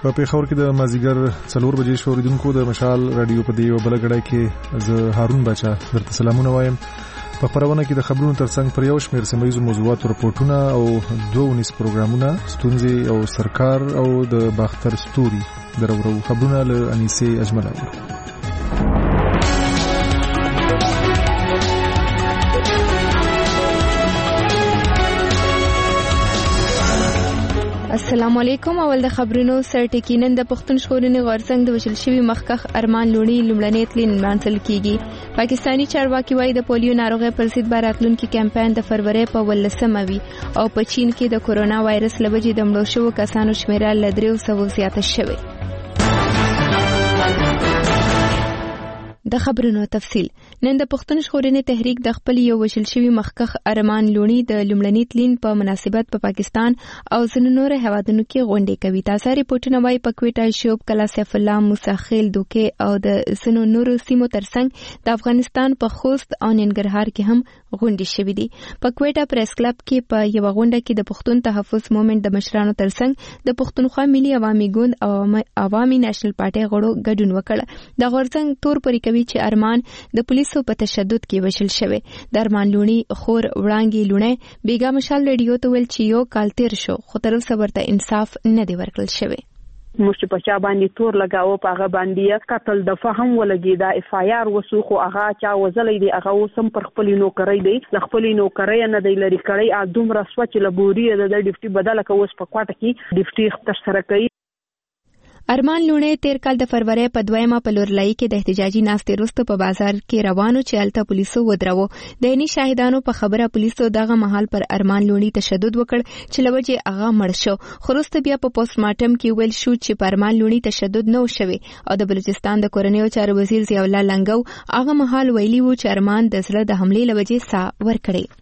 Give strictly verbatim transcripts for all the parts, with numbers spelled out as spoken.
په پیښور کې د مازیګر څلور بجې شو. اوریدونکو د مشال رادیو په دې بل غړای کې زه هارون بچا درته سلامونه وایم. په خبرونه کې د خبرونو ترڅنګ پر یو شمېر سیمایي موضوعاتو رپورټونه او دوه ونیس پروګرامونه ستونزې او سرکار او د باختر ستوري درورو خبرونه له انیسه اجمل اورو. السلام علیکم. اول د خبرونو سرټکینن د پښتون ژغورنې غورځنګ د وشل شوی مخکخ ارمان لونی لومړنۍ تلین منځل کیږي. پاکستانی چارواکي وايي د پولیو ناروغي پر ضد باراتلونکو کمپاین د فروری په ولسمه وي او په چین کې د کورونا وایرس لوجې د مړو شوو کسانو شمیره له درې سوو زیاته شوې. د خبرونو تفصیل. نن د پښتون ژغورنې تحریک د خپل یو وشل شوی مخکخ ارمان لونی د لومړنۍ تلین په مناسبت په پا پاکستان او ځینو نور هیوادونو کې غونډې کوي. تاسو ریپورتونه وايي په کوټه شوب کلا سیف الله موسی خیل دوکې او د ځینو نورو سیمو ترڅنګ د افغانستان په خوست او ننګرهار کې هم غونډې شوې دي. په کوټه پریس کلب کې په یو غونډه کې د پښتون تحفظ موومېنټ د مشرانو ترڅنګ د پښتونخوا ملي عوامي ګوند او عوامي نېشنل پارټي غړو ګډون وکړ. د غورځنګ تور پرې کوي چې ارمان د پولیسو په تشدد کې وشل شوی. د ارمان لونی خور وړانګي لونه بیګا مشال رادیو ته ویل چې یو کال تیر شو خو تر اوسه ورته انصاف نه دی ورکړل شوی. مشت په چا باندې تور لگاو په هغه باندې قتل د فهم ولګي دا اف آی آر وسو خو هغه چا وزلې دی هغه وسم پر خپل نوکرۍ دی د خپل نوکرۍ نه دی لري کړی ا دومره سوچ لبوري د ډیپټي بدله کوس په کوټه کې ډیپټي تر سره کوي. ارمان لونه تیر کال د فروری په دویمه په لورلای کې د احتجاجي ناستې وروسته په بازار کې روانو چې الته پولیسو ودرو. د عیني شاهدانو په خبره پولیسو دغه محل پر ارمان لونی تشدد وکړ چې لوجه هغه مړ شو. خو وروسته بیا په پوسټ مارټم کې ویل شو چې پر ارمان لونی تشدد نه وشوي او د بلوچستان د کورنیو چارو وزیر ضیاء الله لنګو هغه محل ویلي وو چې ارمان د زړه د حملې لوجه سا ور کړی.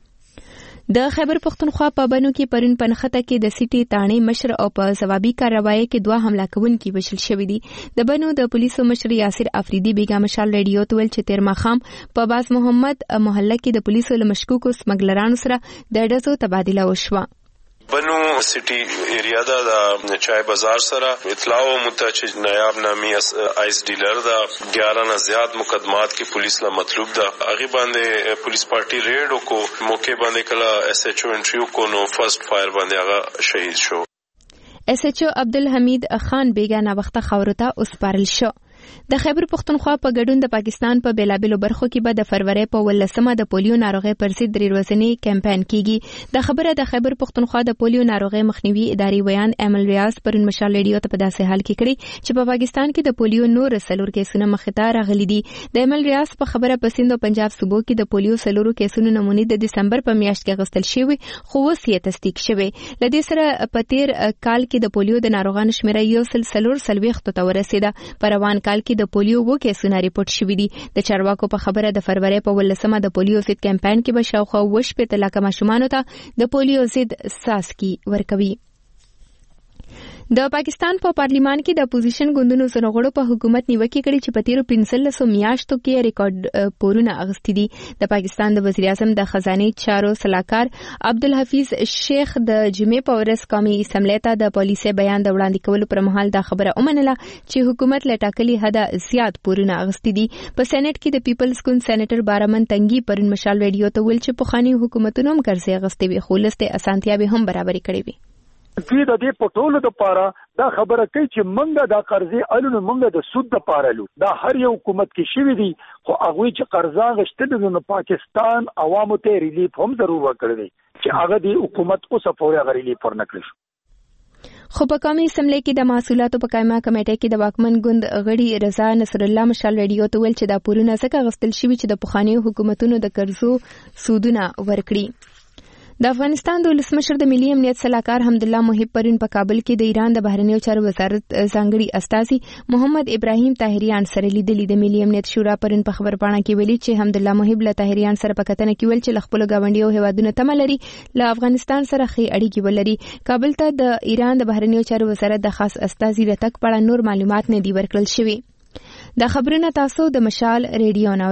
د خیبر پختونخوا په بنو کې پرون پنخته کې د سټي تانې مشر او په ثوابي کاروایی کې دوه حمله کوونکي وشل شوې دي. د بنو د پولیسو مشر یاسر افریدي بیګا مشال رادیو ته ویل چې تیر ماخام په باز محمد محله کې د پولیسو له مشکوکو سمګلرانو سره د ډزو تبادله وشوه. بنو سٹی ایریا دا دا چای بازار سره اطلاع و متچ نایاب نامی آئس ڈیلر دا گیارہ نہ زیاد مقدمات کی پولیس لا مطلوب دا اگے باندے پولیس پارٹی ریڈ کو موقع باندے کلا ایس ایچ او انٹریو کو نو فرسٹ فائر باندے آغا شہید شو. ایس ایچ او عبدالحمید خان بیگا نا وخت خاورتا اسپارل شو. د خیبر پختونخوا په ګډون د پاکستان په بیلابیلو برخو کې به د فروری په ولسمه د پولیو ناروغي پر ضد درې ورځنی کمپاین کیږي. د خبره د خیبر پختونخوا د پولیو ناروغي مخنیوي ادارې ویان امل ریاض پرون مشال رادیو ته په داسې حال کې کړی چې په پاکستان کې د پولیو نور سلور کیسونه مخته راغلي دي. د امل ریاض په خبره په سند او پنجاب صوبو کې د پولیو سلور کیسونو نمونې د دسمبر په میاشت کې غوښتل شوی خو اوس یې تصدیق شوی. لدې سره په تیر کال کې د پولیو د ناروغانو شمیره یو سل سلور سلويخت ته ورسېده. په روان کال کې د پولیو وو کیسونه ریپورت شوي دي. د چارواکو په خبره د فروری په ولسمه د پولیو ضد کمپاین کې به شاوخوا اووه شپېته لکه ماشومانو ته د پولیو ضد څاڅکي ورکوي. د پاکستان په پارلیمان کې د اپوزیشن ګوندونو سرغړو په حکومت نیوکه کړې چې په تیرو پنځلسو میاشتو کې ریکارډ پورونه اغستې دي. د پاکستان د وزیر اعظم د خزانه چارو سلاکار عبدالحفیظ شیخ د جمعې په ورځ قومي اسمبلی ته د پالیسي بیان د وړاندې کولو پر مهال دا خبره ومنله چې حکومت له ټاکلي حده زیات پورونه اغستې دي. په سېنات کې د پیپلز ګوند سېنیټر بارمن تنګي پرون مشال رادیو ته ویل چې پخواني حکومتونو هم قرضې اغستې وي خو لسته اسانتیاوې هم برابرې کړې وي. دوی د دې پټولو لپاره دا خبره کوي چې منګه دا قرضې الو منګه د سود لپاره لو دا هر یو حکومت کې شوی دی خو هغه چې قرضا غشتل نو پاکستان عوامو ته ریلیف هم ضرور ورکړي چې هغه دی حکومت اوس پورې غریلیف ورنکړي. خو په قومي اسمبلی کې د محصولاتو په قائمه کمیټه کې د واکمن ګوند غړي رضا نصر الله مشال رادیو ته ویل چې دا پورونه څنګه غستل شوی چې د پخواني حکومتونو د قرضو سودونه ورکړي. د افغانستان د ولسمشر د ملي امنیت سلاکار حمدالله محب پرون په کابل کې د ایران د بهرنیو چارو وزارت ځانګړي استازي محمد ابراهیم طاهریان سره لیدلي. د ملي امنیت شورا پرون په خبرپاڼه کې ویلي چې حمدالله محب له طاهریان سره په کتنه کې ویل چې خپل ګاونډیو هیوادونو تمه لري له افغانستان سره ښې اړیکې ولري. کابل ته د ایران د بهرنیو چارو وزارت د خاص استازي د تک په اړه نور معلومات نه دي ورکړل شوي. د خبرونه تاسو د مشال ریډیو نوره.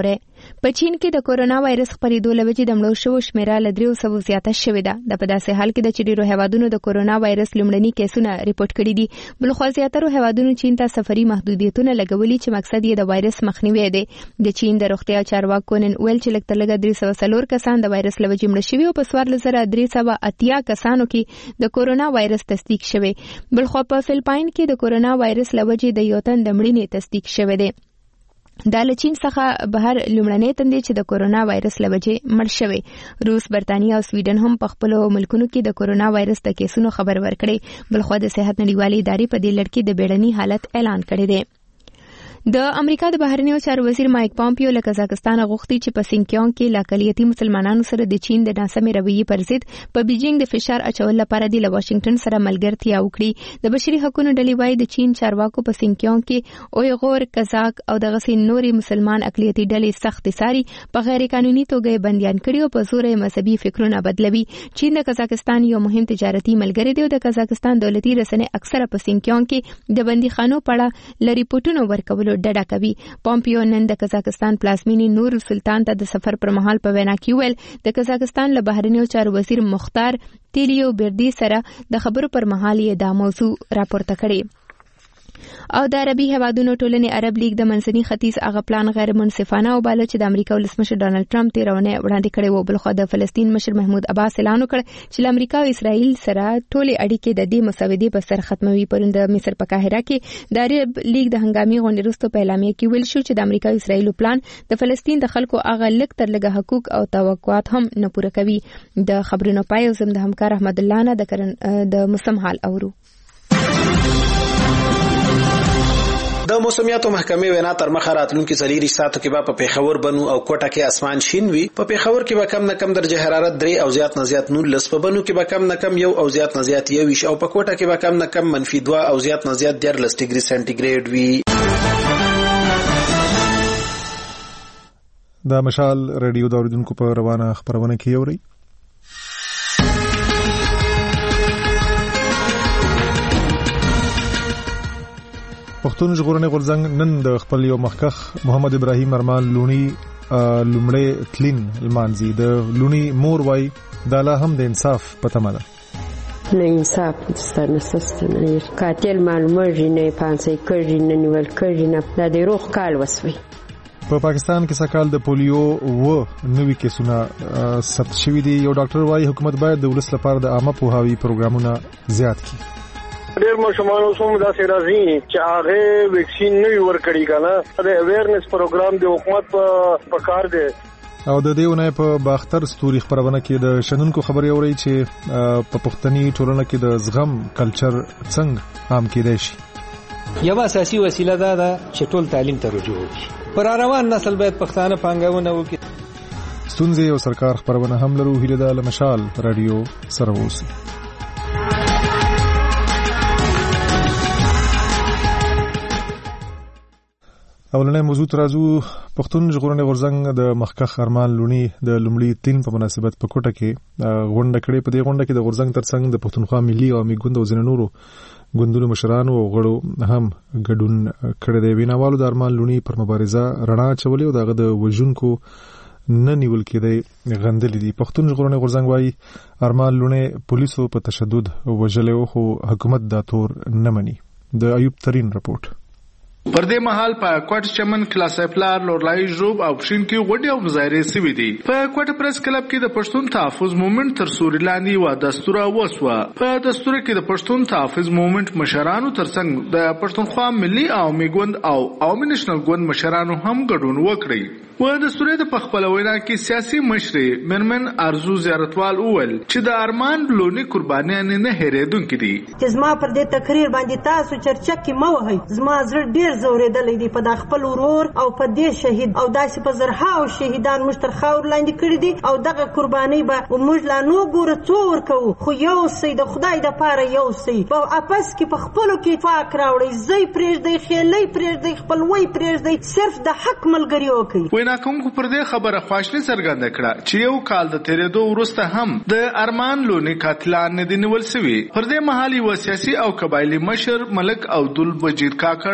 په چین کې د کورونا وایرس خپرېدو له وجې د مړو شوو شمیره له دریو سوو زیاته شوې ده. د په داسې حال کې د چې ډېرو هیوادونو د کورونا وایرس لومړني کیسونه ریپورټ کړي دي. بلخوا زیاترو هیوادونو چین ته سفري محدودیتونه لګولي چې مقصد یې د وایرس مخنیوی دی. د چین د روغتیا چارواکو نن ویل چې لږ تر لږه درې سوه څلور کسان د وایرس له وجې مړه شوي او په څوارلس زره درې سوه اتیا کسانو کې د کورونا وایرس تصدیق شوی. بلخوا په فلپاین کې د کورونا وایرس له وجې د یو تن د مړینې تصدیق شوی دی. دا له چین څخه بهر لومړنی تن دی چې د کورونا وایرس له وجې مړ شوی. روس، برتانیا او سویډن هم په خپلو ملکونو کې د کورونا وایرس د کیسونو خبر ورکړی. بلخوا د صحت نړیوالې ادارې په دې لړ کې د بیړني حالت اعلان کړی دی. د امریکا د بهرنیو چارو وزیر مایک پامپیو له قزاقستان غوښتي چې په سینکیانګ کې له اقلیتي مسلمانانو سره د چین د ناسمې رویې پر ضد په بیجینګ د فشار اچولو لپاره د واشنگټن سره ملګرتیا وکړي. د بشري حقوقو ډلې وايي د چین چارواکو په سینکیانګ کې اویغور، کزاک او دغسې نورې مسلمان اقلیتي ډلې سخت څاري په غیر قانوني توګه بندیان کړي او په زور مذهبي فکرونه بدلوي. چین د قزاقستان یو مهم تجارتي ملګری دی او د قزاقستان دولتي رسنۍ اکثره په سینکیانګ کې د بندیخانو په اړه ل ریپورتونو ورکولو ډډه کوي. پامپیو نن د قزاقستان پلازمینې نور سلطان ته د سفر پر مهال په وینا کې ویل د قزاقستان له بهرنیو چارو وزیر مختار تیلیو بردي سره د خبرو پر مهال یې دا موضوع راپورته کړې. او د عربي هیوادونو ټولنې عرب لیگ د منځني ختیځ هغه پلان غیر منصفانه وباله چې د امریکا ولسمشر ډانلډ ټرمپ تېره اونۍ وړاندې کړی و. بلخوا د فلسطین مشر محمود عباس اعلان وکړ چې له امریکا او اسرائیل سره ټولې اړیکې د دې مسودې په سر ختموي. پرون د مصر په قاهره کې د عرب لیگ د هنګامي غونډې وروسته په اعلامیه کې ویل شو چې د امریکا او اسرائیل پلان د فلسطین د خلکو هغه لږ تر لږه حقوق او توقعات هم نه پوره کوي. د خبرونو پای او زم د همکار احمد الله نه د د موسم حال اورو. د موسمیاتو محکمې وینا تر مخه راتلونکي څلور ساعتو کې به په پیښور، بنو او کوټه کې اسمان شین وي. په پیښور کې به کم نه کم درجه حرارت درې او زیات نه زیات نولس، په بنو کې به کم نه کم یو او زیات نه زیات یویش او په کوټه کې به کم نه کم منفي دوه او زیات نه زیات دیارلس ډیګري سانتیګریډ وي. دا مشال رادیو د اوریدونکو په روانه خبرونه کې اوري. پښتون ژغورنې غورځنګ نن د خپل یو مخکخ محمد ابراهیم ارمان لونی لومړی تلین لمانځي. د لونی مور وای دا لا هم د انصاف په تمه ده. نه انصاف ستنه سستنه قاتل معلومه نه پانسي کړي نه نیول کړي نه د روح کال وسوي. په پاکستان کې سکهال د پولیو و نوې کیسونه ثبت شوي دي. یو ډاکټر وای حکومت باید د ولس لپاره د عامه پوهاوي پروګرامونه زیات کړي. ډېر ماشومان اوسم داسې راځي چې هغه ویکسین نه ورکړي کنه د اویرنس پروګرام د حکومت په کار دی. او د دې ونې په باختر ستوري خبرونه کې د شنونکو خبري اوري چې په پښتني ټولنه کې د زغم کلچر څنګه عام کېدای شي. یو اساسي وسیله دا ده چې ټول تعلیم ته رجوع وکړي. پر روان نسل باید پښتانه پانګونه وکړي. ستونزې او سرکار خبرونه هم لرو. هیله ده له مشال رادیو سره اوسئ. اولنې موضوع ترازو پښتون ژغورنې غورځنګ د مخکخ ارمان لونی د لومړي تین په مناسبت په کوټه کې غونډه کړې. په دې غونډه کې د غورځنګ ترڅنګ د پښتونخوا ملي او عامي ګوند او ځینو نورو ګوندونو مشرانو او غړو هم ګډون کړی دی. ویناوالو د ارمان لونی پر مبارزه رڼا اچولې او دغه د وژونکو نه نیول کېدی غندلې دي. پښتون ژغورنې غورځنګ وايي ارمان لونی پولیسو په تشدد وژلې خو حکومت دا تور نه مني. د ایوب ترين رپورټ. پر دې مهال په کوټ چمن کلاس افلار لورلای جوب او پښین کې غونډې او مظاهرې سوي دي. په کوټ پریس کلب کې د پښتون تحفظ موومېنټ تر سوري لاندې و دستور وسوه. په دستور کې د پښتون تحفظ موومېنټ مشرانو ترڅنګ د پښتونخوا ملي او میګوند او عوامي نېشنل ګوند مشرانو هم ګډون وکړي. و دستور د پخپل وینا کې سیاسي مشرې مرمن ارزو زیارتوال اول چې د ارمان لونی قربانیان نه هېرېدونکې دي. چې زما پر دې تقریر باندې تاسو چرچا کې مو وهي زما زړه ډېر زورېدلې دي په د خپل ورور او په دې شهید او داسې په زرها او شهیدان مشتر خاور لاندې کړي دي او دغه قرباني به موږ لا نو ګوره څو ورکوو خو یو سي د خدای د پاره یو سي په اپس کې په خپلو کې فاک راوړي زی پرېږدئ خېلۍ پرېږدئ خپلوۍ پرېږدئ صرف د حق ملګري وکړئ. وینا کوونکو پر دې خبره خواشني څرګنده کړه چې یو کال د تېرېدو وروسته هم د ارمان لونی قاتلان نه دي نیول سوي. پر دې مهال یو سیاسي او قبایلي مشر ملک عبدالوجید کاکړ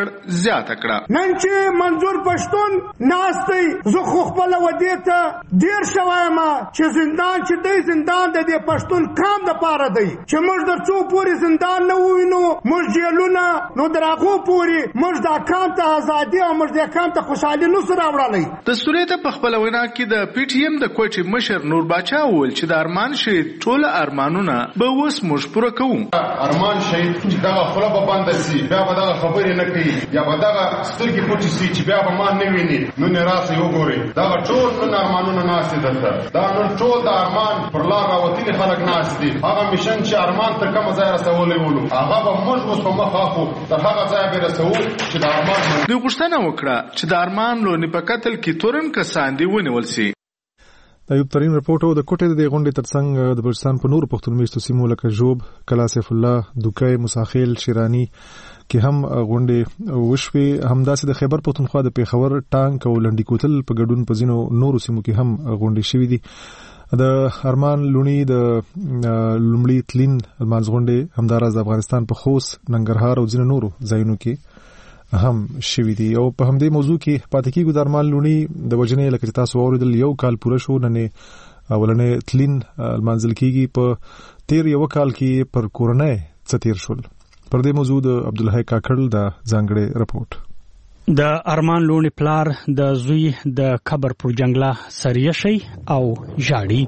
زیاته کړه. نن چې منظور پښتون ناشتي زه خو خپل ودې ته ډیر شوایم چې زندان چې دی زندان د دې پښتون کام د پاره دی چې موږ د څو پوری زندان نه وینو موږ جیلونه نو دراغو پوری موږ د کام ته ازادي او موږ د کام ته خوشحالي نو سره وړلې. د سورې ته په خپل وینا کې د پی ټی ایم د کوټي مشر نور باچا وویل چې د ارمان شهید ټول ارمانونه به اوس موږ پوره کوو. ارمان شهید چې دا خپل په باندې سي بیا به دا خبرې نه کوي یا به دا سترګې پټې سي چې بیا به ما نه ویني نو نه راسي وګوري دا ټول نن ارمانونه ناشې درته دا نن ټول د ارمان پر لار راوتلي خلک ناشې دي. هغه مشن چې ارمان تر کوم ځای رسولې ولو هغه به موږ اوس په مخ اخو تر هغه ځای به رسو چې د ارمان دوی غوښتنه وکړه چې د ارمان لونی په قتل کې تورن کسان دی ونیول سي. د یو ترين رپورټ او د کوټې د غونډې ترڅنګ د بلوچستان په نور پښتون میشتو سیمو لکه جوب، کلا سیف الله، دوکای، مساخیل، شیرانی کې هم غونډې وشوي. همداسې د خیبر پښتونخوا د پیښور، ټانک او لنډی کوتل په ګډون په ځینو نورو سیمو کې هم غونډې شوې دي. د ارمان لونی د لومړي تلین مانځغونډې همداراز د افغانستان په خوست، ننګرهار او ځینو نورو ځایونو کې هم شوی دی. او په همدې موضوع کې پاتې کېږو. د ارمان لونی د وجنې لکه چې تاسو اوریدل یو کال پوره شو، نن اولنې تلین منځل کېږي. په تیر یو کال کې پر کورنۍ څه تیر شول. پر دې موضوع د عبدالحی کاکړ د ځانګړي رپورټ. د ارمان لونی پلار د زوی د قبر پر جنگله سریه شي او ژاړي.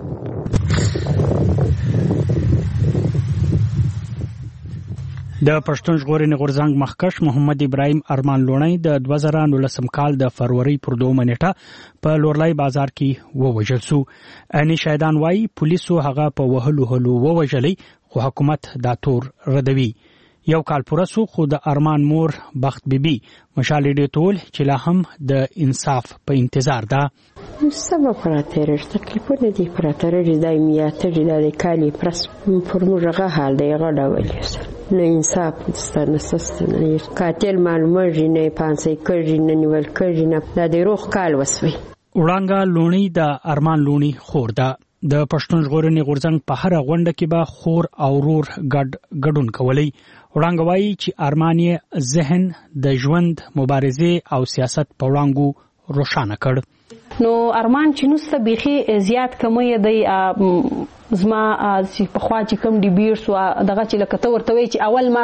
د پښتون ژغورنې غورځنګ مخکښ محمد ابراهیم ارمان لونی د دوه زره نولسم کال د فروری پر دومه نیټه په لورلای بازار کې ووژل شو. اني شهیدان وايي پولیسو هغه په وهلو هلو ووژلې خو حکومت دا تور ردوي. یو کال پوره سو خو د ارمان مور بخت بیبي مشالې دې ټول چې لا هم د انصاف په انتظار ده. سبا پراترش تکلیفونه دي پراترش دایمیات د کالی پرس فرموجه حال دی غډا ویل نه انصاف ستنه ستنه قاتل معلومه جنې پانسې کړي نه نیول کړي نه د روح کال وسوي. وړانګه لونی د ارمان لونی خور ده. د پښتون ژغورنې غورځنګ په هر غونډه کې به خور او رور ګډ ګډون کولی. وړانګه وایي چې ارمان یې ذهن د ژوند مبارزه او سیاست په وړاندې روښانه کړ. نو ارمان چې نو سبيخي زیات کموي دی زما چې په خوا چې کم دی بیر سو دغه چې لکه تور توي چې اول ما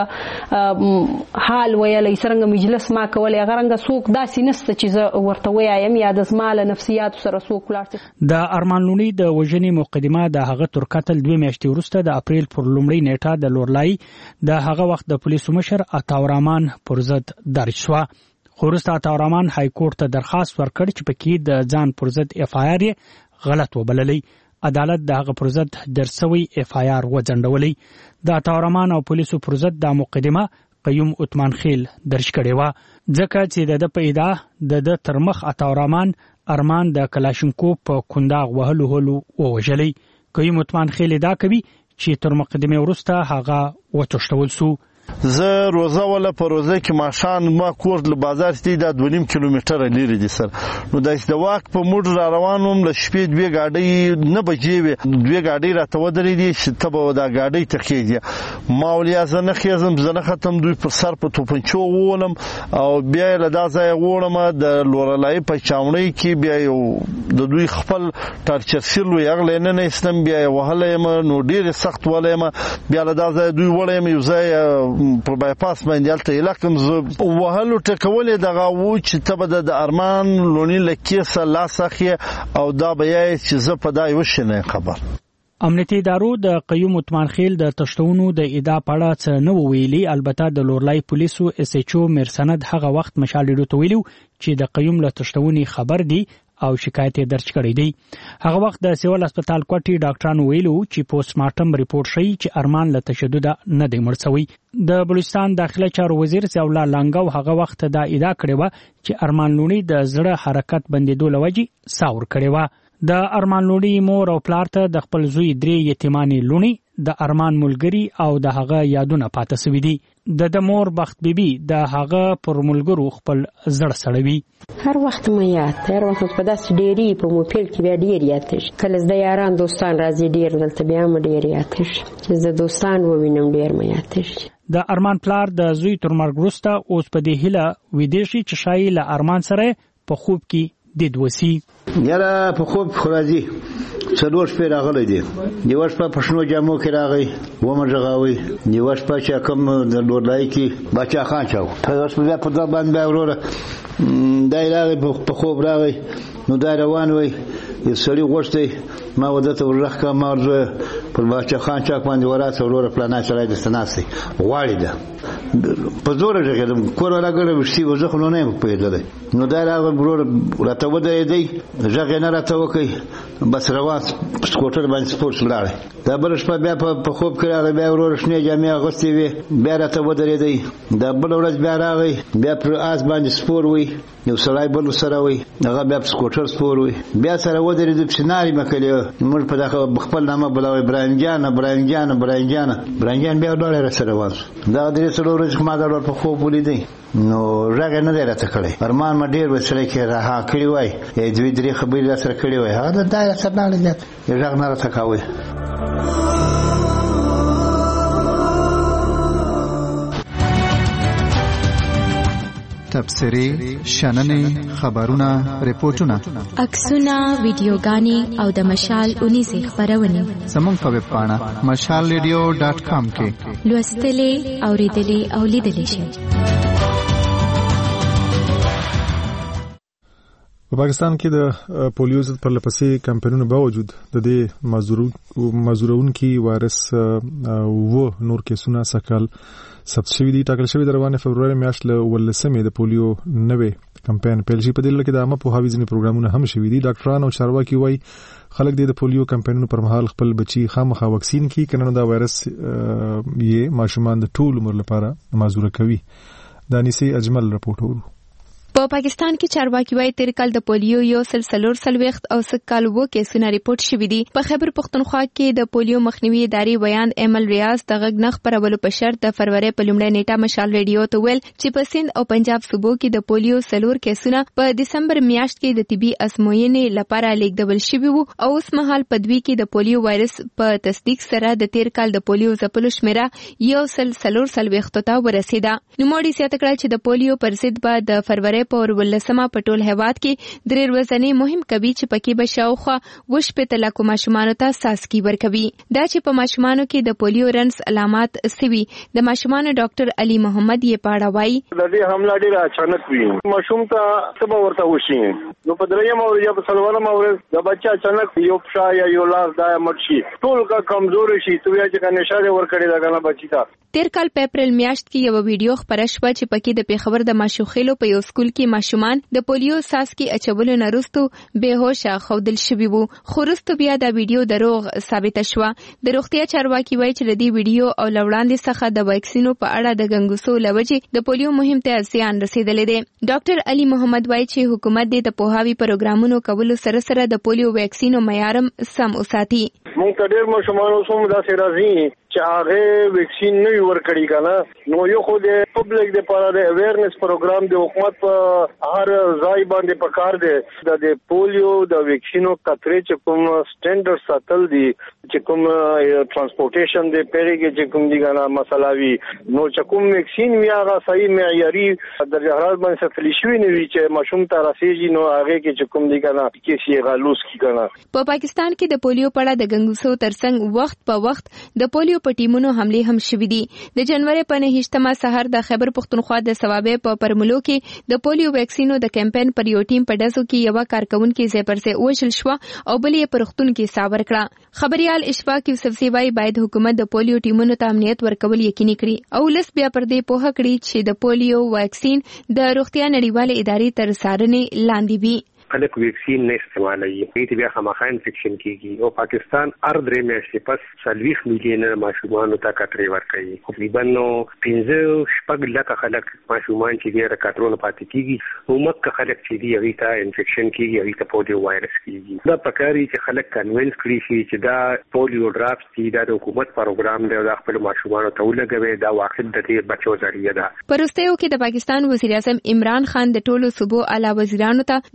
سرنګ حال ویلې سرنګ مجلس ما کولې غرنګ سوق داسې نسته چې ورته وایم یا د زماله نفسیات سره سوق لاړ. د ارمان لونی د وژنې مقدمه د هغه تر قتل دوه میاشتې وروسته د اپریل پر لومړۍ نیټه د لورلای د هغه وخت د پولیسو مشر عطاورحمان پر ضد درج شو. خورسته عطاورحمان های کورټ ته درخواست ورکړ چې پکې د ځان پر ضد اف آی آر غلط وبللې. عدالت د هغه پر ضد درسوي اف آی آر وځنډولې. د عطاورحمان او پولیسو پر ضد د مقدمه قیوم عثمان خیل درج کړې و ځکه چې د په ادعا د ترمخ عطاورحمان ارمان د کلاشینکوف په کنداغ وهلو هلو ووژلې. قیوم عثمان خیل ادعا کوي چې تر مقدمه وروسته هغه وتښتول سو. زه روزه ولا په روزه کې ماشان ما کور له بازار ته د دوه نیم کیلومتر لري دي سر. نو د استواک په موټر را روانوم ل شپې دوه گاډي نه بجې وي دوه گاډي راته ودرې دي چې ته دا گاډي ته کېږي. ما ولیا زنه خېزم زنه ختم دوی پر سر په توپنچو وولم او بیا له دا ځای وړم د لورلای په چاونۍ کې بیا یو د دوی خپل ټارچر سیلو یغلې نه نستم بیا وهلې نو ډیر سخت ولې بیا له دا ځای دوی وړم یو ځای په بایپاس باندې الته لکم ز وهلو ټکولې دغه و چې تبه د ارمان لونی لکیسه لاسخه او دا بیا چې ز په دای وشنه خبر. امنیتي ادارو د قیوم عثمان خیل د تشتونو د ادعا پړه څه نو ویلي. البته د لورلای پولیسو اس ایچ او مرسند هغه وخت مشالډو ته ویلو چې د قیوم له تشتونی خبر دی او شکایت درج کړی دی. هغه وخت د سیول هسپتال کوټي ډاکټرانو ویلو چې پوسټ مارټم ریپورت شي چې ارمان له تشدد نه دی مړ شوی. د بلوچستان داخله چارو وزیر ضیاء الله لنګو هغه وخت دا ادعا کړې و چې ارمان لونی د زړه حرکت بندیدو لوجي ساور کړی و. د ارمان لونی مور او پلار ته د خپل زوی درې یتیمانی لونی د ارمان ملګری او د هغه یادونه پاتې سوي دي. د د مور بخت بیبي د هغه پر ملګرو خپل زړه سړوي. هر وخت مې یاد هر وخت په داس ډيري په موبایل کې بیا ډیر یادش کله د یاران دوستان راځي ډیر دلته بیا مې ډیر یادش چې د دوستان ووینم ډیر مې یادش. د ارمان پلار د زوی تر مرګ وروسته اوس په دې هیله ویدې شي چې شایي له ارمان سره په خوب کې دید وسی. یاره په خوب خو راځي څلور شپې راغلی دی. یوه شپه په شنو جامو کې راغی ومه غږاوی، یوه شپه چې کوم د لورلای کې باچا خان چاو په اوس بیا په ځبان بیا وروره دا راغی په خوب راغی نو دا روان وي یو سړي غوښتي ما ودته ورخ کا ما ورځ پر باچا خان چاک باندې وراته وروره پلانای سره د سناسي غواړي ده په زور راغلم کور راغلم شي وزخ نو نه پېدل نو دا راغی وروره راته وده دی ځګ نه راته وکي بس روان سکوټر باندې سپورت لاړ دا بل شپه بیا په خوب کې راغی بیا وروره شنه جامې اغوستي وي بیا راته وده دی دا بل ورځ بیا راغی بیا پر آس باندې سپور وي یو سړی بل سره وي هغه بیا په سکوټر سپور وي بیا سره ودرې د سناري مکلې موږ په دغه خپل نامه بلاوي ابراهيم جان ابراهيم جان ابراهيم جان ابراهيم جان بیا ډوړې سره وځ دا درې سره ورځ ما دا په خوب ولیدې نو راغی نه راته کړی ارمان ما ډیر وسره کې راه کړی وای یې دوی درې خبرې سره کړی وای هغه دا سره نه لګت یې راغ نه راته کاوه. تبصرې، شننې، خبرونه، ریپورتونه، عکسونه، ویډیوګانې او د مشال اونیزې خبرونه زموږ په ویب پاڼه مشال ریډیو ډاټ کام کې لوستلې، اوریدلې او لیدلې شئ. په پاکستان کې د پولیو ضد پرلپسې کمپاینونو باوجود د دې مزورونکي وایرس و نور کیسونه سکهال ثبت شوي دي. ټاکل شوی د روانې فبروري میاشت له ولسمې د پولیو نوې کمپاین پیل شي. په دې لکه د عامه پوهاوي ځینې پروګرامونه هم شوي دي. ډاکټران او چارواکي وایي خلک د پولیو کمپاینونو پر مهال خپل بچي خامخا واکسین کړي کنه دا وایرس یې ماشومان د ټول عمر لپاره مازوره کوي. دانیسي اجمل رپورټ ورو. په پاکستان کې چارواکي وايي تیر کال د پولیو یو سل سلور سلويخت او سکال وو کیسونه ریپورت شوي دي. په خیبر پختونخوا کې د پولیو مخنیوي ادارې ویان ایمل ریاض د غږ نه خبرولو په شرط د فروری په لومړۍ نیټه مشال ریډیو ته ویل چې په سند او پنجاب صوبو کې د پولیو سلور کیسونه په دسمبر میاشت کې د طبي ازموینې لپاره لیږدول شوي وو او اوس مهال په دوی کې د پولیو وایرس په تصدیق سره د تیر کال د پولیو ځپلو شمیره یو سل سلور سلويخت ته ورسیده. نوموړي زیاته کړه چې د پولیو پر ضد به د فروری په ولسمه په ټول هیواد کې درې ورځې مهم کوي چې پکې به شاوخوا وش په تلاکو ماشومانو ته ساسکی ورکوي. دا چې په ماشومانو کې د پولیو رنس علامات سوي د ماشومانو ډاکټر علي محمد یې پاړه وایي د دې حمله ډیره اچانک وي ماشوم ته سبا ورته وشي نو په دریم او یا په څلورم ورځ د بچا اچانک یو پښا یا یو لاس دا مرشي ټول کا کمزور شي تو یا چې نشه ورکړي دا کنه بچی تا. تیر کال په اپریل میاشت کې یو ویډیو خبره شوه چې پکې د پیښور د ماشوخېلو په یو سکول کې ماشومان د پولیو ساسکی اچولو نه وروسته بهوشه خودل شوي وو خو وروسته بیا دا ویډیو دروغ ثابت شوه. د روغتیا چارواکي وایي چې د دې ویډیو او لوړاندې څخه د واکسینو په اړه د ګنګوسو لوجې د پولیو مهم ته زیان رسیدلې دی. ډاکټر علي محمد وایي چې حکومت د پوهاوي پروګرامونو کولو سره سره د پولیو واکسینو معیارم سم وساتي. مونږ ته ډېر ماشومان اوسم داسې راځي چې هغه ویکسین نه ورکړي کنه نو یو خو د پبلک د لپاره د اویرنس پروګرام د حکومت په هر ځای باندې پکار دی د پولیو د ویکسینو کترې چې کوم سټانډرډ ساتل دي چې کوم ترانسپورټیشن د پیریږي چې کوم دي کنه مسله وي نو چې کوم ویکسین وی هغه صحیح معیاري درجه حرارت باندې ساتل شوی نه وي چې ماشوم ته راسیږي نو هغه کې چې کوم دي کنه کې سی غلوس کی کنه. په پاکستان کې د پولیو په اړه د ګنګوسو ترڅنګ وخت په وخت د پولیو په ټیمونو حمله هم شوې دي. د جنوري په نهشتمه سحر د خیبر پختونخوا د ثوابه په پرملو کې د پولیو ویکسینو د کمپاین پر یو ټیم په داسو کې یو کارکون کې زیپر سه وشل شو او بلې پرختون کې ساور کړه. خبريال اشفاق یوسف سیوای باید حکومت د پولیو ټیمونو ته امنیت ورکول یقیني کړي او لس بیا پر دې پوهه کړي چې د پولیو ویکسین د روغتیا نړیوال ادارې تر څارنې لاندې وي. خلک ویکسین نه استعمالوي دې بیا خامخا انفیکشن کیږي او پاکستان ار درې میاشتې پس سلويخ میلیون ماشومان ته کټري ورکړي تقریبا نو پنځه شپږ لک خلک ماشومان چې ډیر کټرونه پاتې کیږي او مکه خلک چې دی هغه ته انفیکشن کیږي هغه ته پولیو وایرس کیږي دا پکاري چې خلک کنوینس کړي شي چې دا پولیو ډراپس دي د حکومت پروګرام دی د خپل ماشومان ته ولګوي دا واقع د دې بچو ذریعہ ده. پرستیو کې د پاکستان وزیر اعظم عمران خان د ټولو صوبو اعلی وزیرانو ته د پولیو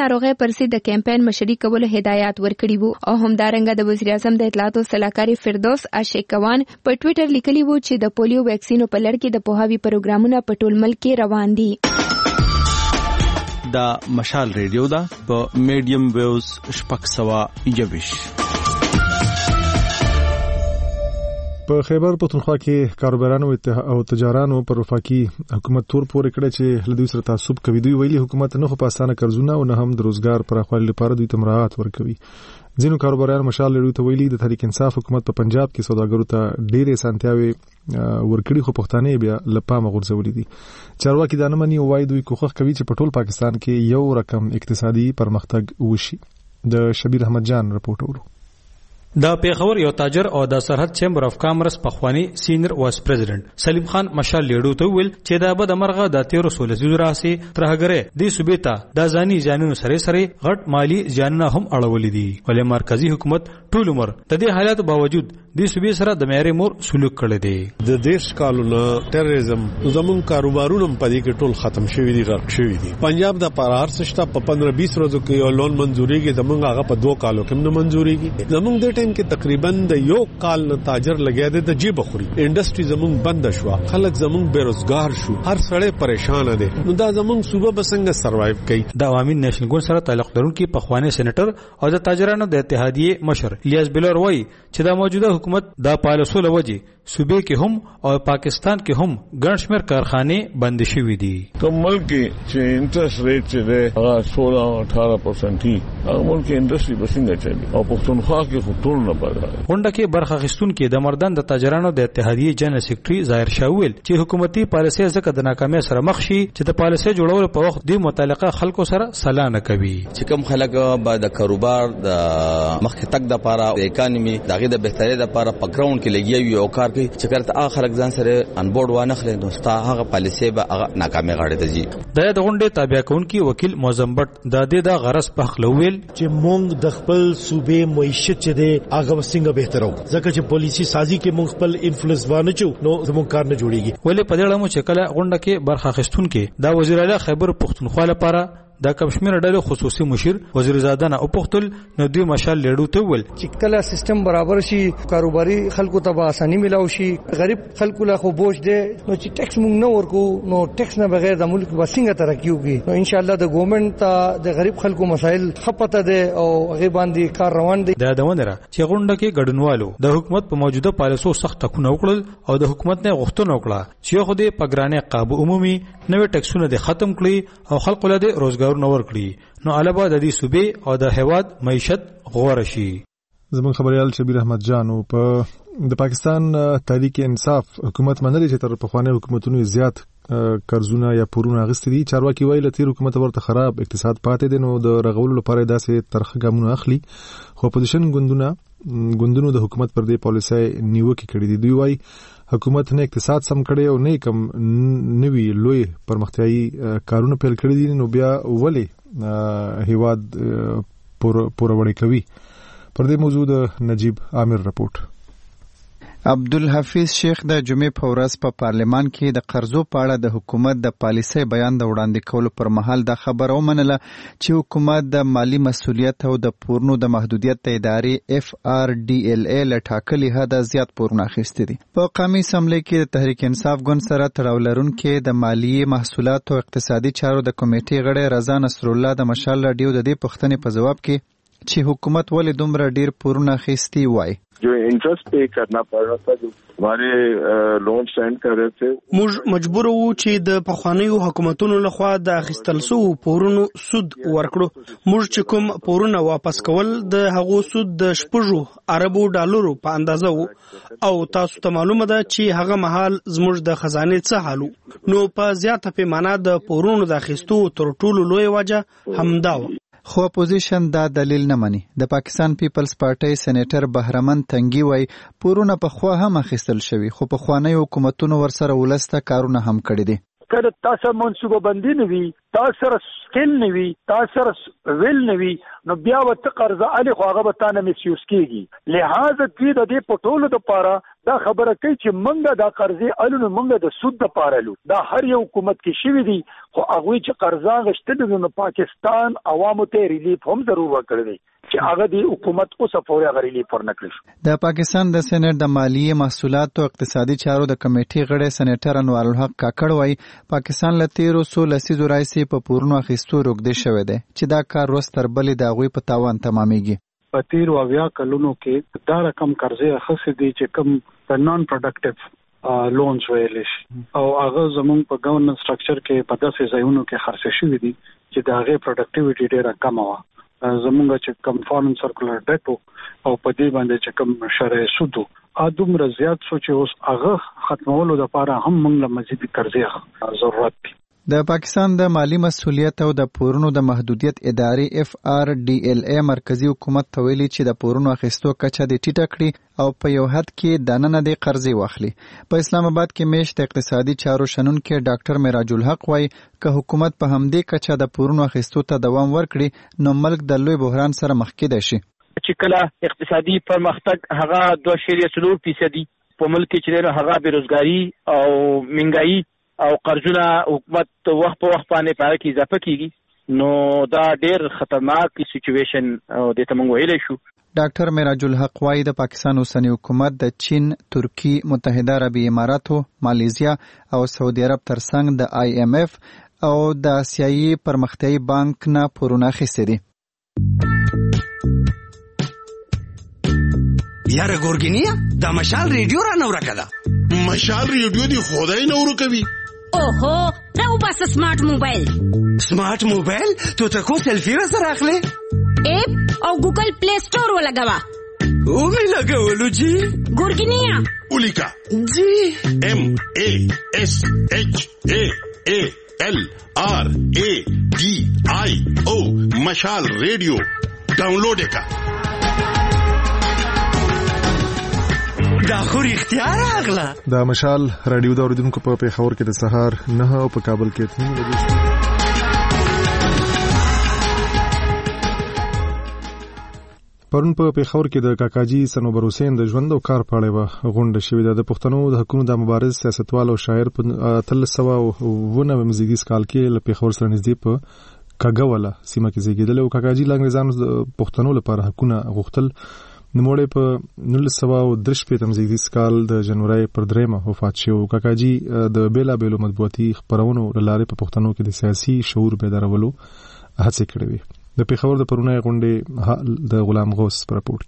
ناروغي پر ضد د کمپاین مشري کولو هدایت ورکړي وو او همدارنګه د وزیر اعظم د اطلاعات او سلاکاري فردوس عاشقوان په ټوئیټر لیکلي وو چې د پولیو ویکسینو په لړ کې د پوهاوي پروګرامونه په ټول ملک کې روان دي. دا مشال ریډیو دا په میډیم ویوز شپږ سوه یوویش. په خیبر پختونخوا کې کاروبارانو او تجارانو پر وفاقي حکومت تور پورې کړی چې له دوی سره تعصب کوي. دوی ویلي حکومت نه خو په اسانه قرضونه او نه هم د روزګار پراخوالي لپاره دوی ته مراعات ورکوي. ځینو کاروبارانو مشال ریډیو ته ویلي د تحریک انصاف حکومت په پنجاب کې سوداګرو ته ډېرې اسانتیاوې ورکړي خو پښتانه بیا له پامه غورځولي دي. چارواکي دا نه مني او وایي دوی کوښښ کوي چې په ټول پاکستان کې یو رقم اقتصادي پرمختګ وشي. د شبیر احمد جان رپورټ ورو. د پیښور یو تاجر او د سرحد چیمبر اف کامرس پخوانی سینیئر وایس پریزیډنټ سلیم خان مشال لیډو ته ویل چې دا به د مرغه د تیرو سولزیو راسي ترهګره د صوبېتا د ځاني ځانونو سره سره غټ مالی ځانونه هم اړولې دي. ولې مرکزی حکومت ټول عمر د دې حالت باوجود د صوبې سره د معیاري مور سلوک کړی دی. د دیش کالونه ټیرریزم زمون کاروبارونه په دې کې ټول ختم شوی دي غرق شوی دي. پنجاب د پرهار سشته په پندرہ بیس ورځو کې یو لون منزوريږي زمونږ هغه په دوه کالو کې نه منزوريږي. زمونږ د ټیم کې تقریبا د یو کال نه تاجر لګیا دی د جیب خوري. انډستری زمونږ بند شو، خلک زمونږ بیروزګار شو، هر سړی پریشان دی. نو دا زمونږ صوبه بسنګ سروایو کوي. د عوامي نېشنل ګوند سره تعلق لرونکي پخوانی سېنیټر او د تاجرانو د اتحادیې مشر الیاس بلور وایي چې د موجوده حکومت د پالیسو لوجه صوبې کې هم او پاکستان کې هم ګڼ شمېر کارخانې بند شوي دي. کوم ملک چې انټرست ریټ چې دی هغه سولہ اٹھارہ پرسنٹ دی هغه ملک انډستری به څنګه چلی او پښتونخوا کې خو ټول نه پاره. غونډه کې برخه اخیستونکي د مردان د تاجرانو د اتحادیې جنرال سیکریټري ظاهر شاه ویل چې حکومتي پالیسي ځکه د ناکامۍ سره مخ شي چې د پالیسي جوړولو په وخت د متعلقه خلکو سره سلا نه کوي. چې کوم خلک به د کاروبار د مخکې تک د لپاره د اکانومي دغه د بهتري د لپاره په ګراوند کې لګي یو کار کوي چې کرته اخر خلک ځان سره ان بورډ وانه خلک نو ستا هغه پالیسي به هغه ناکامه غاړه ته ځي. د غونډې تابع کونکي وکیل موزمبټ د دې د غرض په خلویل چې مونږ د خپل صوبې معیشت چې دی هغه څنګه بهترو ځکه چې پالیسي سازي کې مونږ خپل انفلوئنس وانه چو نو زموږ کار نه جوړیږي. ولې په دې اړه مو چې کله غونډه کې برخه اخیستونکي د وزیر اعلی خیبر پختونخوا لپاره د کمشمیر ډلې خصوصي مشیر وزیر زادنه او پختل نو دوی مشال لیډو ته ول چې کله سیستم برابر شي کاروباري خلکو ته به اساني ملاوي شي. غریب خلکو له خو بوج دی نو چې ټیکس مونږ نه ورکو نو ټیکس نه بغیر د ملک وسنګ ترقی وږي. نو ان شاء الله د ګورنمنت ته د غریب خلکو مسایل خپته دي او هغه باندې کار روان دي. دا د ونره چې غونډه کې ګډونوالو د حکومت په موجوده پالیسو سخت ټکونه وکړل او د حکومت نه غوښتنه وکړه چې خو دې پګرانه قابو عمومي نوې ټکسونه د ختم کړي او خلکو له روزګار نور کړي نو علاوه د دې صوبې او د هواد معیشت غوړ شي. زمون خبريال شبیر احمد جان او په د پاکستان تحریک انصاف حکومت منلي چې تر پخوانی حکومتونو زیات قرضونه یا پورونه غستې دي. چارواکي وایي لته حکومت ورته خراب اقتصاد پاتې دي نو د رغولو لپاره داسې ترخه ګامونه اخلي خو اپوزیشن ګوندونه ګوندونو د حکومت پر دې پالیسي نیوکه کړې دي. دوی وایي حکومت نه اقتصاد سم کړي او نه کم نوی لوی پرمختیايي کارونه پیل کړی دي نو بیا ولې هیواد پور پوروړی کوي. پر دې موضوع د نجیب عامر رپورټ. عبدالحفیظ شیخ د جمعې په ورځ په پارلمان کې د قرضو په اړه د حکومت د پالیسۍ بیان د وړاندې کولو پر مهال دا خبره ومنله چې حکومت د مالی مسؤلیت او د پورونو د محدودیت د ادارې اف آر ډي ال اي له ټاکلي حده زیات پورونه اخیستي دي. په قومي اسمبلی کې د تحریک انصاف ګوند سره تړاو لرونکي د مالیې محصولات او اقتصادي چارو د کمیټې غړی رضا نصر الله د مشال راډیو د دې پوښتنې په جواب کې چې حکومت ولې دومره ډیر پورونه اخیستي وای جو انٹرسٹ پے کرنا پڑ رہا تھا جو ہمارے لون سینڈ کر رہے تھے موږ مجبور وو چې د پخوانیو حکومتونو لخوا د اخیستل سو پورونو سود ورکړو. موږ چې کوم پورونه واپس کول د هغو سود د شپږو اربو ډالرو په اندازه وو او تاسو ته معلومه ده چې هغه مهال زموږ د خزانه څه حالو. نو په زیاته پیمانه د پورونو د اخیستو تر ټولو لوی وجه همدا و. خو اپوزیشن دا دلیل نه مني. د پاکستان پیپلز پارټي سېنیټر بهرمن تنګي وای پورونه په خوا هم اخیستل شوی خو په خوانی حکومتونو ورسره ولسته کارونه هم کړی دي. کله تاسو منصوبه بندي نه وي، تاسو سره سکل نه وي، تاسو سره ویل نه وي، نو بیا وته قرضه علي خو هغه به تانه میسیوز کیږي. لہذا دوی د دې پټولو لپاره دا خبره کوي چې منګه دا قرضې الو نو منګه د سود لپاره الو. دا هر یو حکومت کې شوی دی، خو هغه چې قرضا غشتل نو پاکستان عوامو ته ریلیف هم ضرور ورکړي چې هغه د حکومت اوسه پورې هغه ریلیف ورنکړي. د پاکستان د سېنات د مالیې محصولات او اقتصادي چارو د کمیټې غړی سېنیټر انوار الحق کاکړ وايي پاکستان له تیرو څو لسیزو راهیسې په پورونو اخیستو روږدی شوی دی چې دا کار ورځ تر بلې د هغوی په تاوان تمامیږي. په تیرو اویا کلونو کې دا رقم قرضې اخیستې دي چې کوم د نان پروډکټیو لونز ویل شي او هغه زموږ په ګورننس سټرکچر کې په داسې ځایونو کې خرڅ شوي دي چې د هغې پروډکټیویټي ډېره کمه وه. زمونږ چې کم فارن سرکولر ډیټ او په دې باندې چې کم شرعي سود ا دومره زیات سو چې اوس هغه ختمولو لپاره هم موږ له مزید قرضې ضرورت دی. د پاکستان د مالی مسؤلیت او د پورونو د محدودیت ادارې اف آر ډي ال ای مرکزی حکومت ته ویلي چې د پورونو اخیستو کچه د ټیټه کړي او په یو حد کې دننه د قرضې واخلي. په اسلام آباد کې میشت اقتصادي چارو شنونکي ډاکټر معراج الحق وايي که حکومت په همدې کچه د پورونو اخیستو ته دوام ورکړي نو ملک د لوی بحران سره مخ کېدای شي. چې کله اقتصادي پرمختګ هغه دوه اعشاریه څلور فیصدي په ملک کې چې هغه بیروزګاری او مهنګايي او قرضونه حکومت وخت په وخت باندې پاره کې اضافه کیږي نو دا ډېر خطرناک سچويشن د تمنګ ویلې شو. ډاکټر معراج الحق وايي د پاکستان اوسنی حکومت د چین، ترکی، متحده عربي اماراتو، مالیزیا او سعودي عرب ترڅنګ د آی ایم ایف او د آسیایي پرمختیایي بانک نه پورونه اخیستي دي. یاره ګورګینیا دا مشال ریډیو را نو راکړه. مشال ریډیو دی خدای نو ورکوي. اوهو راو بس سمارټ موبایل. سمارټ موبایل تو ته کو سیلفي را سره اخلي؟ اپ او ګوګل پلی سٹور ولګوا. او می لګولو جی. ګورګینیا اولیکا جی ام ا اس اچ ا ا ال آر ا ډي آی او مشال ریډیو ډاونلوډ کا. دا خو اختیار اغلا. دا مشال رادیو د اوریدونکو په پیښور کې د سهار نه او په کابل کې اته بجې پرون په پیښور کې د کاکاجي سنوبر حسین د ژوند او کار په اړه غونډه شوې ده. د پښتنو د حقوقو د مبارز سیاستوال او شاعر په اتلس سوه اووه نوي مزیږیز کال کې له پیښور سره نږدې په کاګوله سیمه کې زیږېدلی او کاکاجي له انګریزانو د پښتنو لپاره حقونه غوښتل. نوموړی په نولس سوه او درې شپېتم زیږدیز کال د جنورۍ پر دریمه وفات شو. کاکاجي د بېلابېلو مطبوعاتي خپرونو له لارې په پښتنو کې د سیاسي شعور بیدارولو هڅې کړې وې. د پیښور د پرونۍ غونډې د غلام غوث په راپورټ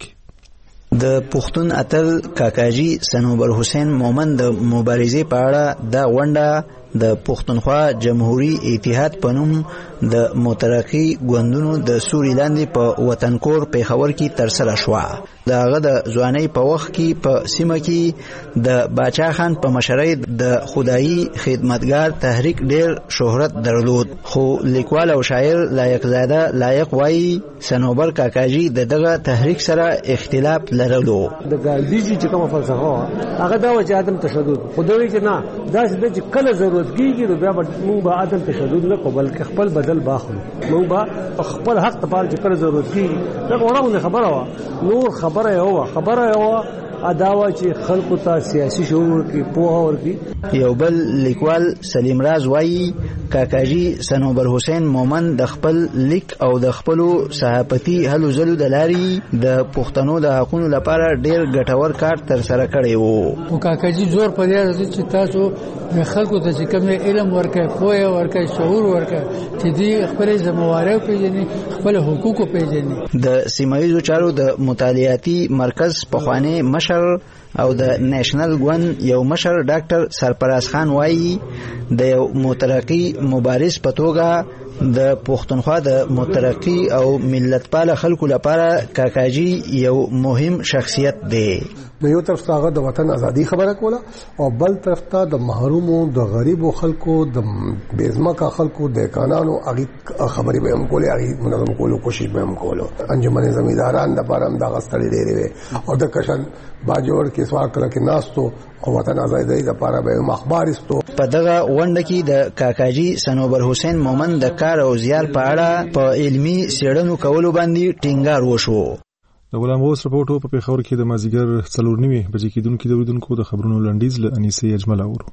کې د پښتون اتل کاکاجي سنوبر حسین مومن د مبارزې په اړه دا غونډه د پښتونخوا جمهوریت اتحاد په نوم د مترقي ګوندونو د سوري لاندې په وطنکور پیښور کې ترسره شوه. د هغه د ځوانۍ په وخت کې په سیمه کې د باچا خان په مشرۍ د خدایي خدمتګار تحریک ډېر شهرت درلود، خو لیکوال او شاعر لایق زاده لایق وایي سنوبر کاکاجي د دغه تحریک سره اختلاف لرلو. د ګاندیجي چې کومه فلسفه هغه دا و چې عدم تشدد خدای چې نه دا چې کله ضرورت کیږي نو بیا موږ به عدم تشدد نه کوو بلکې خپل بدل باخلو. موږ به خپل حق ته پاره چې کله ضرورت کیږي دا وړاندې خبره وه. نور خبره یې وه خبره یې وه اداوه چې خلکو ته سیاسي شعور ورکړي پوهه ورکړي. یو بل لیکوال سلیم راز وایي کاکاجي سنوبر حسین مومن د خپل لیک او د خپلو صحافتي هلو ځلو د لارې د پښتنو د حقونو لپاره ډېر ګټور کار ترسره کړی و. او کاکاجي زور په دې راځي چې تاسو خلکو ته چې کوم علم ورکړي پوهه ورکړي شعور ورکړي چې دې خپل ذمہواري پیژني خپل حقوق پیژني. د سیمایي چارو د مطالعاتي مرکز پخوانی مشر او د نېشنل ګوند یو مشر ډاکټر سرپراز خان وایي د یو مترقي مبارز په توګه د پښتونخوا د مترقي او ملتپال خلکو لپاره کاکاجي یو مهم شخصیت دی. د یو طرف ته د وطن ازادي خبره کوله او بل طرف ته د محرومو د غریبو خلکو د بیزمکه خلکو د قانونو اغي خبرې به هم کولې اغي منظم کولو کوشش به هم کولو. انجمن زمینداران د بارم د غستړي ډېرې او د کشن باجوړ کې سوال کړه کې ناستو او وطن ازادي د لپاره به مخبار استو. په دغه ونډه کې د کاکاجي سنوبر حسین مومن د کار او زیار په اړه په علمي څېړنو کولو باندې ټینګار وشو. د غلام غوث رپورټ په پیښور کې د مازیګر څلور نیمه بجې کېدونکو د اوریدونکو د خبرونو لنډیز له انیسې اجمل اورو.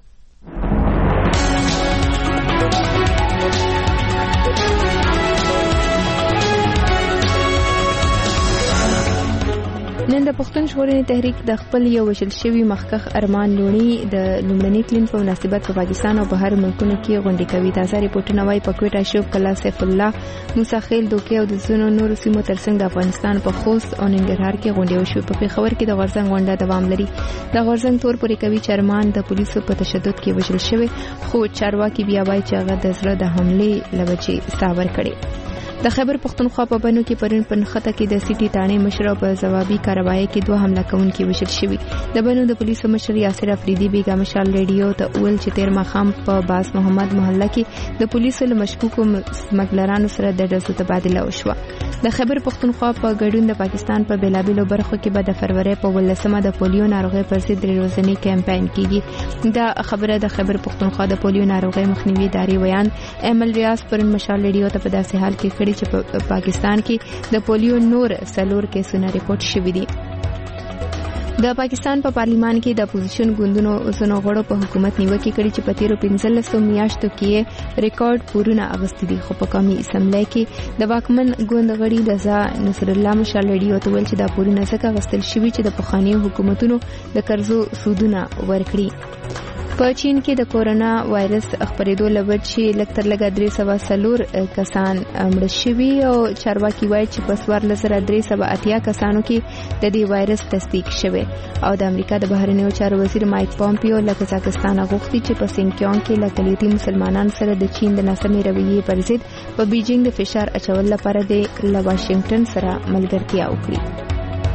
نن د پښتون ژغورنې تحریک د خپل یو وشل شوی مخکخ ارمان لونی د لومړني کلین په مناسبت په پاکستان او بهر ملکونو کې غونډې کوي. تازه ریپورتونه وايي په کوټه شوب کلا سیف الله موسی خیل دوکې او د زونو نور سیمو ترڅنګ د افغانستان په خوست او ننګرهار کې غونډې وشوي. په پیښور کې د غورځنګ غونډه دوام لري. د غورځنګ تور پورې کوي چې ارمان د پولیسو په تشدد کې وشل شوی خو چارواکي بیا وايي چې هغه د زړه د حمله لوجې ساور کړي. د خیبر پختونخوا په بنو کې پرون په نخته کې د سيټي تانې مشر په جوابي کاروایی کې دوه حمله کوونکي وشل شوي. د بنو د پولیسو مشر یاسر افریدي بیګا مشال ریډیو ته اول چې تیر مخام په باس محمد محله کې د پولیسو له مشکوکو سمګلرانو سره د ډزو تبادله وشوه. د خیبر پختونخوا په ګډون د پاکستان په بیلابیلو برخو کې به د فروری په ولسمه د پولیو ناروغي پر ضد ورځنی کمپاین کیږي. دا خبره د خیبر پختونخوا د پولیو ناروغي مخنیوي ادارې ویان احمد ریاض پرون مشال ریډیو ته په داسې حال کې کړي چې په پاکستان کې د پولیو نور سلور کیسونه ریپورت شوي دي. د پاکستان په پارلیمان کې د اپوزیشن ګوندونو اوسنو غړو په حکومت نیوکه کړې چې په تیرو پنځلسو میاشتو کې ریکارډ پورونه اغستې دي. خو په قومي اسمبلی کې د واکمن ګوند غړي رضا نصر الله مشال ریډیو ته ویل چې دا پورونه ځکه اغستل شوي چې د پخوانیو حکومتونو د قرضو سودونه ورکړي. په چین کې د کورونا وایرس خپرېدو لور چې لکتر لګا درې سوه سلور کسان مړ شوي او چارواکي وایي چې په څوارلس زره درې سوه اتیا کسانو کې د دې وایرس تصدیق شوی. او د امریکا د بهرنیو چارو وزیر مایک پامپیو له کزاکستان غوښتي چې په سینکیانګ کې له کلیدي مسلمانانو سره د چین د ناسمې رویې پر ضد په بیجینګ د فشار اچولو لپاره د له واشنگټن سره ملګرتیا وکړي.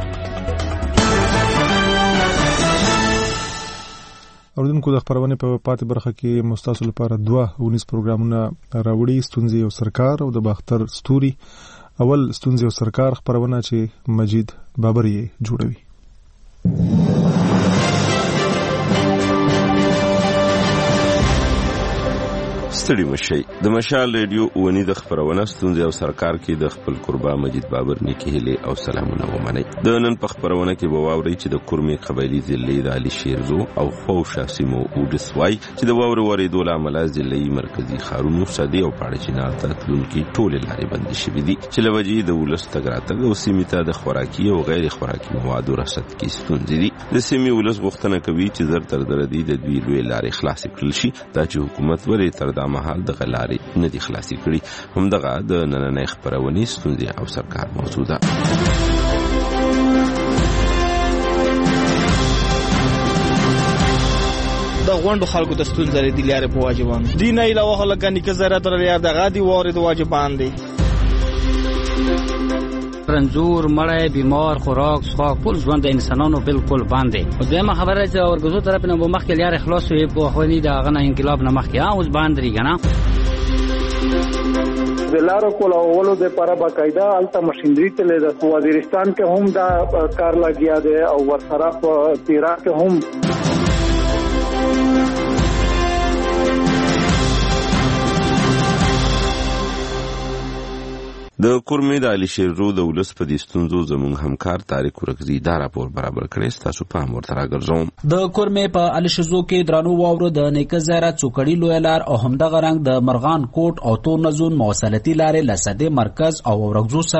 اوریدونکو د خبرونه په پاتې برخه کې مستاسو لپاره دوه ونیس پروګرامونه راوړي ستونزې او سرکار او د باختر ستوري. اول ستونزې او سرکار خبرونه چې مجید بابر یې جوړوي. ستړي مشي د مشال ریډیو ونی د خبرونه ستونزې او سرکار کې د خپل قربا مجید بابر نیکه هلي او سلامونه ومني. د نن په خبرونه کې به واوري چې د کورمي قبایلی ضلع د علي شیرزو او خوشا سیمو اوډسوای چې د واوري وریدو لامل ضلعي مرکزی خارونو صدی او پاړچینال ته تلونکي ټول لارې بند شوې دي چې لوجې د ولس تګراتګ او سیمه د خوراکي او غیر خوراکي موادو رسد کې ستونزې دي. د سیمې ولس غوښتنه کوي چې زر تر دردي د دوی لوی لارې خلاص کړل شي دا چې حکومت ورې تر دا مهال د غلارې نه دي خلاصي کړي. هم دغه د نننۍ خبرونې ستونزې او سرکار موضوع ده. د غونډو خلکو د ستونزې لري د لارې په واجبان دي نه علاوه هلکانې کې زره تر لري د غادي واره د واجبان دي. رنځور مړی بیمار خوراک څښاک ټول ژوند د انسانانو بالکل باندې. دویمه خبره چې اورګزو طرف نه مخکې لارې خلاص وي په خواني د هغه انقلاب نه مخکې اوس باندې ریګنه د لارو کولولو د لپاره باقاعده الته ماشينري تللی ده. وزیرستان کې هم دا کار لګیا دی او ورسره په تیرا کې هم. د کورمي د علي شیرزو د ولس په دې ستونزو زموږ همکار طارق ورکزي دا راپور برابر کړی. تاسو په هم ورته راګرځوم. د کورمي په علي شیرزو کې درانو واورو د نیکه زیارت څوکړی لوی لار او همدغه رنګ د مرغان کوټ او تور نزون مواصلاتي لارې لسده مرکز او ورغزو سره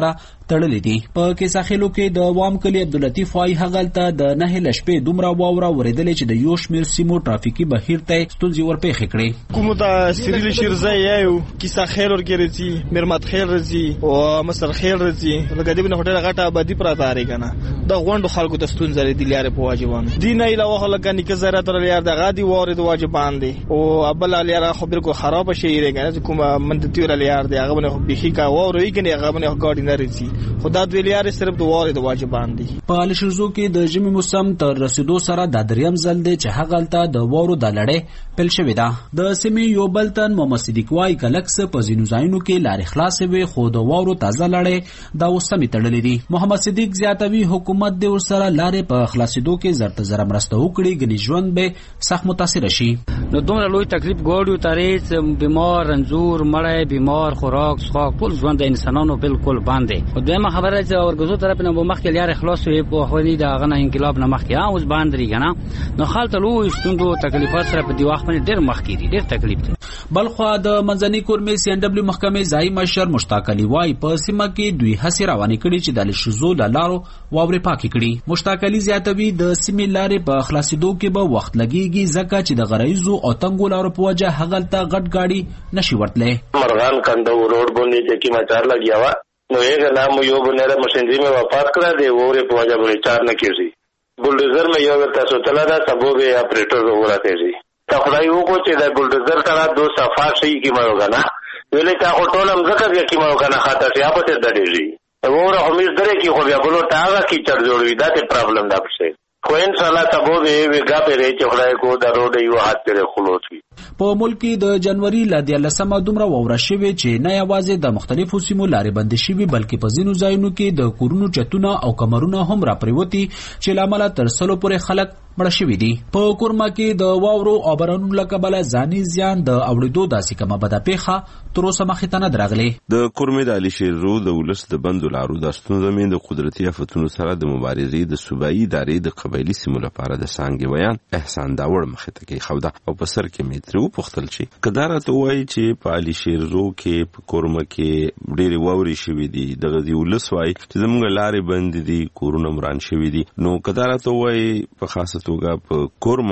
تړلې دي. په کیسه خېلو کې د وام کلی عبداللطیف وايي هغلته د نه لشپې دومره واوره ورېدلې چې د یو شمېر سیمو ټرافیکي بهیر ته ستونزې ورپېښې کړې. کومو ته سریل شیرزه یو کیسه خېل ورګې راځي، مرمت خېل راځي او مصر خېل راځي. لکه دې بنه هټل غټه آبادی پراته لري کنه. د غونډو خلکو د ستونزې د لارې په واجبانه دي نه علاوه لکه نیکه زره تر لار د غادي واره د واجبان دي او ابل لار خبر کو خراب شي رېګنه کومه منځ تیر لار دی هغه نه بيخي کا وره کنه هغه نه ګاډي نه رسي خدا د لار صرف د واره د واجبان دي. په الشرزو کې د جمی موسم تر رسیدو سره د دریم ځل دی چې هغلته د وورو د لړې پل شوې ده. د سیمې یو بلتن محمد صدیق وايي کلکس په ځینو ځایونو کې لارې خلاصې وي خو د وورو تازه لړې دا وسمې تړلې دي. محمد صدیق زیاتوي حکومت د ورسره لارې په خلاصېدو کې زرته زره مرسته وکړي ګنې ژوند به سخت متاثر شي. نو دومره لوی تکلیف ګوډو تاریخ بیمار رنځور مړی بیمار خوراک څښاک ټول ژوند د انسانانو بالکل باندې. او دویمه خبره چې اورګزو طرف نه مخکې لارې خلاص وي په خواني د غنه انقلاب نه مخکې اوس باندې کنه نو خالته لوی ستوندو تکلیفات سره په دی وخت باندې ډېر مخکې دي ډېر تکلیف دي. بلخو د منځنۍ کورمې سی ان ډبلیو محکمې ځای مشر مشتاق علي وايي په سیمه کې دوی هڅې روانې کړي چې د لشزو له لارو واورې پاکې کړي. مشتاق علي زیاتوي د سیمې لارې په خلاصېدو کې به وخت لګيږي ځکه چې د غرایزو او تنګو لارو په وجه هغلته غټ ګاډي نشي ورتلې. مرغان کندو روډ باندې چې کی مچار لګیا و نو یې نام یو بنره مشینری میں واپس کړه دی وره په وجه باندې چار نه کیږي. بولډوزر میں یو تاسو تلا دا سبو به اپریټر وراته شي. تا خدای وکړو چې دا بولډوزر سره دو صفه شي کی مړو غنا ویلې تا ټول هم ځکه کی مړو غنا خاطر یا په دې ډېری وره همیش درې کی خو بیا بلو تاغه کی چر جوړوي دا ته پرابلم دا پښه خو ان شاء الله تبو به ویګه په ری چې خدای کو دا روډ یو هات پر خلوصي. په ملک د جنوري ل دیارلسمه دومره واوره شوې چې نه یوازې د مختلفو سیمو لارې بندې شوې بلکې په ځینو ځایونو کې د کورونو چتونه او کمرونه هم راپریوتي چې له امله تر سلو پورې خلک مړه شوي دي. په کورما کې د واورو او بارانونو له کبله ځاني زیان د اوړېدو داسې کومه بده پیښه تر اوسه مخې ته نه درغلې. د کورمې د علي شیرو د ولس د بندو لارو د ستونزو د قدرتي آفتونو سره د مبارزې د صوبایي ادارې د قبایلي سیمو لپاره د څانګې بیان احسان داوړ مخې ته کوي خوده او په سر کې مې ترې وپوښتل چې کداره ته وایي چې په علي شیرو کې په کورمه کې ډېرې واورې شوي دي دغه د ولس وایي چې زموږ لارې بندې دي کورونه وران شوي دي نو کداره ته وایي په خاصه توګه په کورمه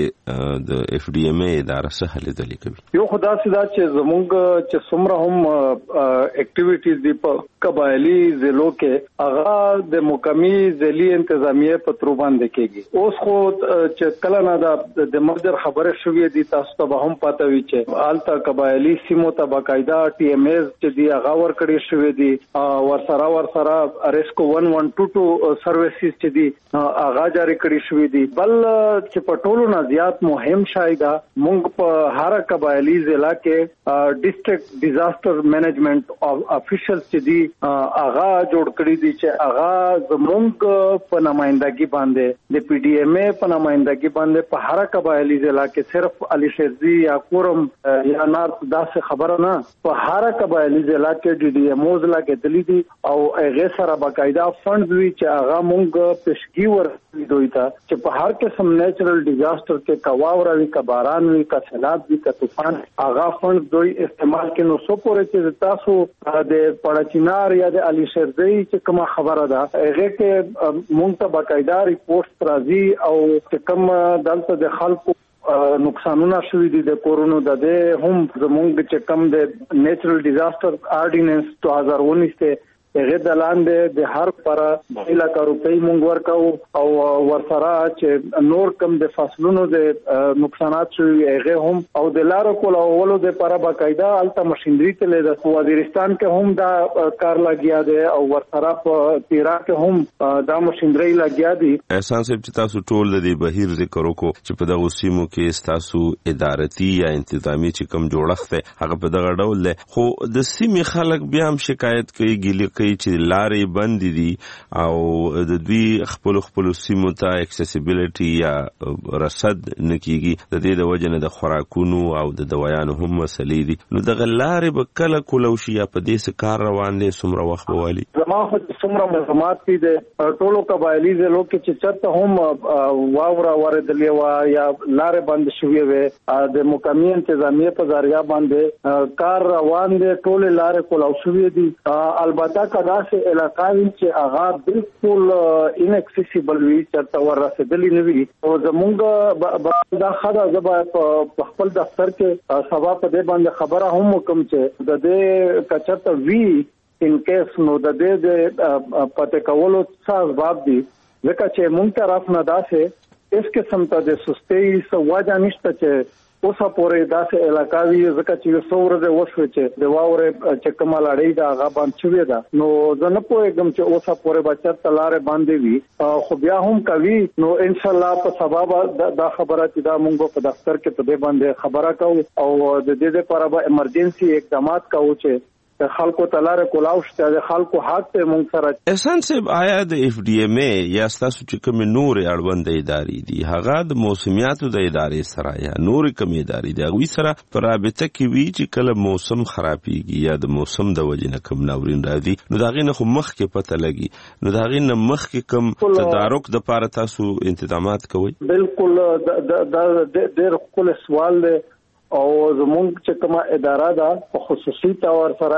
کې د اف ډي ام ای اداره څه هلې دلې کوي. یو خدا سي دا چې زموږ چې څومره هم اکټیویټیز دي په قبایلی ضلعو کې هغه د مقامی ضلعي انتظامیه په تر باندې کېږي. اوس خو چې کله نه د مرجر خبره شوې دي تاسو ته هم پته وي چې آلته قبایلی سیمو ته باقاعده ټي ام ایز چې دی هغه ور کړی شوې دي ورسره ورسره ریسکو ون ون ټو ټو سرویسز چې دی هغه جاری کړی شوې دي. بل چې په ټولو نه زیات مهم شای دا مونږ په هر قبایلی ضلع کې ډیسټریکټ ډیزاستر مینجمنت افیشل چې دی هغه جوړ کړی دي چې هغه زمونږ په نمائندګي باندې د پی ډی ایم ای په نمائندګي باندې په هر قبایلی ضلع کې صرف علي شیرزي یا کورم یا نارت داسې خبره نه په هر قبایلی ضلع کې ډي ډي ایم او ضلع کې دلی دي او هغه سره باقاعده فند وی چې هغه مونږ پېشګي ورکړي دوی ته چې په هر قسم نیچرل ډیزاستر کې کواور وی کا باران وی کا سیلاب وی کا طوفان هغه فند دوی استعمال کې نو سو پورې چې تاسو د پړچینار یا د علي شیرزي چې کومه خبره ده هغه کې مونږ ته باقاعده ریپورت راځي او کوم دلته د خلکو نقصانونه شوي دي د کورونو د دې هم زمونږ چې کم د نیچرل ډیزاستر آرډیننس دو هزار انیس ته هغه د لاندې د هر پر ډېر لک روپۍ مونږ ورکاو او ورسره چې نور کم د فصلونو د نقصانات شوي هغه هم او د لارو کول اولو د پر باقاعده الته ماشينري ته د وزیرستان کې هم دا کار لګیا دی او ورسره په تیرا کې هم دا ماشينري لګیا دي. احسان صاحب چې تاسو ټول د بهیر ذکر وکړو چې په دغه سیمو کې تاسو ادارتي یا انتظامی چې کم جوړښت دی هغه په دغه ډول دی خو د سیمې خلک بیا هم شکایت کوي ګیلې کوي چې لارې بند دي او د دوی خپل خپل سیمو ته اکسسیبিলিټي یا رصد نکېږي د دې د وجه نه د خوراکونو او د دوايانو هم مسلې دي نو دغه لارې به کله کولو شي یا په دې څه کار روان دي څومره وخت به والي زما خو څومره معلومات دي د ټولو قبایلی ضلعو کې چې چرته هم واوره ورېدلې و یا لارې بند شوې وي د مقامی انتظامیه په ذریعہ باندې کار روان دي ټول لارې کولاو شوې دي البته داسې علاقې چې هغه بالکل ان اکسیسیبل وي چې تور رسیدلی نه وي او زمونږ دا خدا زبا په خپل دفتر کې سبا په دې باندې خبره هم کوم چې د دې کچته وی ان کیس نو د دې د پته کولو څه اسباب دي ځکه چې مونږ طرف نه داسې اس قسم ته د سستۍ سواجا نشته چې اوسه پورې داسې علاقاوي ځکه چې یو څور د وښو چې د واورې چې کومه لړۍ دا هغه باندې شوې ده نو زه نه پوهېږم چې اوسه پورې به چېرته لارې باندې وي خو بیا هم کوي نو انشاءالله په سبا به دا خبره چې دا موږ په دفتر کې په دې باندې خبره کوو او د دې لپاره به ایمرجنسي اقدامات کوو چې خلکو تلاره کولاو شته د خلکو حق ته مونږ سره احسان صاحب آیا د اف ډي ایم ای یا تاسو چې کوم نور اړوند ادارې دي هغه د موسمیاتو د ادارې سره یا نور کوم ادارې دي هغه سره پر رابطه کې وی چې کله موسم خرابېږي یا د موسم د وجې نه کوم ناورین راځي نو دا غي نه خو مخ کې پته لګي نو دا غي نه مخ کې کوم تدارک د پاره تاسو تنظیمات کوي بالکل د ډېر خپل سوال دی او زمونږ چې کومه اداره ده په خصوصي تور سره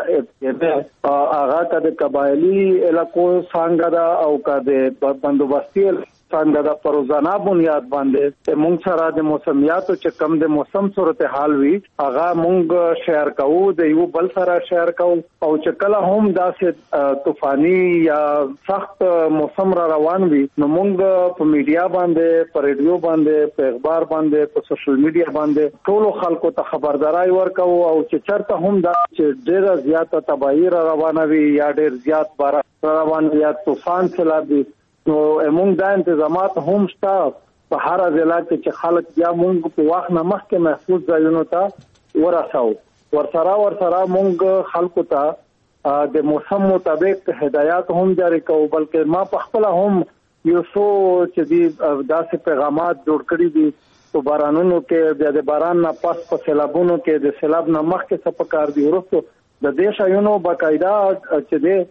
ده هغه کا د قبایلی علاقو څنګه ده او کا د بندوبستي څنګه د پروزانه بنیاد باندې موږ سره د موسمیاتو چې کم د موسم صورتحال وي هغه موږ شیر کوو د یو بل سره شیر کوو او چې کله هم داسې طوفاني یا سخت موسم را روان وي نو موږ په میډیا باندې په ریډیو باندې په اخبار باندې په سوشل میډیا باندې ټول خلکو ته خبرداري ورکوو او چې چرته هم دا چې ډېر زیاته تباہي را روانه وي یا ډېر زیات باران روان یا طوفان سیلاب نو موږ دا انتظامات هم شته په هر ځای کې خلک بیا موږ په وخت نه مخکې محفوظ ځایونو ته ورساو ورسره ورسره موږ خلکو ته د موسم مطابق هدایات هم جاری کوو بلکې ما په خپل هم یو څو چې دي داسې پیغامات جوړ کړي دي په بارانونو کې د باران نه پس په سیلابونو کې د سیلاب نه مخکې څه پکار دي ورسته د دې شایونو باقاعده چې دي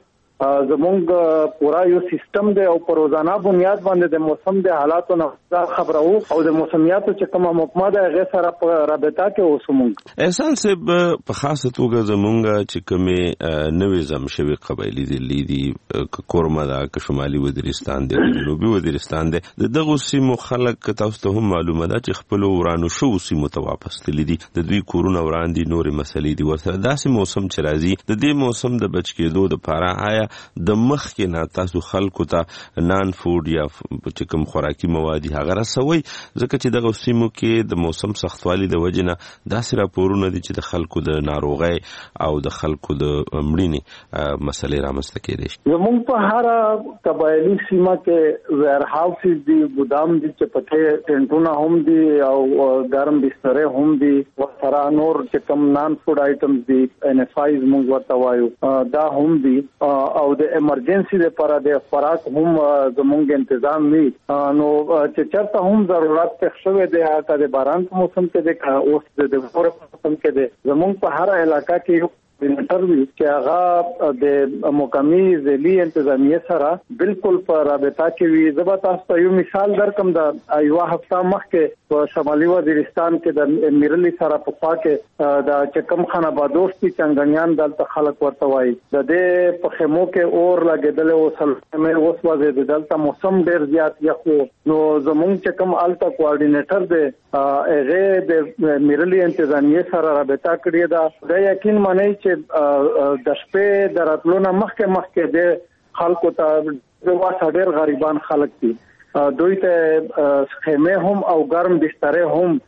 زمونږ پورا یو سیستم دی او پر روزانه بنیاد باندې د موسم د حالاتو نه خبرو او د موسمیاتو چې کومه محکمه ده هغه سره په رابطه کې اوسمږ احسان صاحب په خاصه توګه زمونږ چې کومه نوې زم شوی قبایلی دي دي کورما ده که شمالي وزیرستان دی جنوبي وزیرستان دی دغه سیمو خلک تاسو ته هم معلومه ده چې خپل ورانو شو سیمو ته واپس تللی دي د دوی کورونه وړاندې نورې مسلې دي ورسره داسې موسم چې راځي د دې موسم د بچ کېدو لپاره آیا د مخ کې نه تاسو خلکو ته نان فود یا چې کوم خوراکي مواد هغه رسوي ځکه چې دغه سیمو کې د موسم سختوالي د وجې نه داسې راپورونه دي چې د خلکو د ناروغۍ او د خلکو د مړینې مسلې رامنځته کېدي شي زموږ په هر قبایلی سیمه کې ویر هاوسز دي ګودام دي چې پکې ټینټونه هم دي او ګرم بسترې هم دي ورسره نور چې کوم نان فود آیټمز دي ان اف آیز موږ ورته وایو دا هم دي او د ایمرجنسي لپاره د خوراک هم زموږ تنظیم وي نو چې چرته هم ضرورت ته شوه د هغه د باران په موسم کې د اوس د فور موسم کې د زموږ په هر علاقہ کې کوارډینیټر وي چې هغه د مقامی ځلي انتظامیه سره بالکل په رابطه کې وي زبا تاسو ته یو مثال درکم د ایوا هفته مخکې په شمالي وزیرستان کې د میرلی سره په خوا کې د چکم خان آبادوس کی چنګنیان دلته خلک ورته وایي د دې په خمو کې اور لګیدل او سلمه اوس وځي دلته موسم ډیر زیات یخو نو زمونږ چکم الته کوارډینیټر دی هغه د میرلی انتظامیه سره رابطه کړی دا د یقین معنی چې د شپې د راتلونه مخکې مخکې د خلکو ته د واسه ډېر غریبان خلک دي دوی ته خیمه هم او ګرم بسترې هم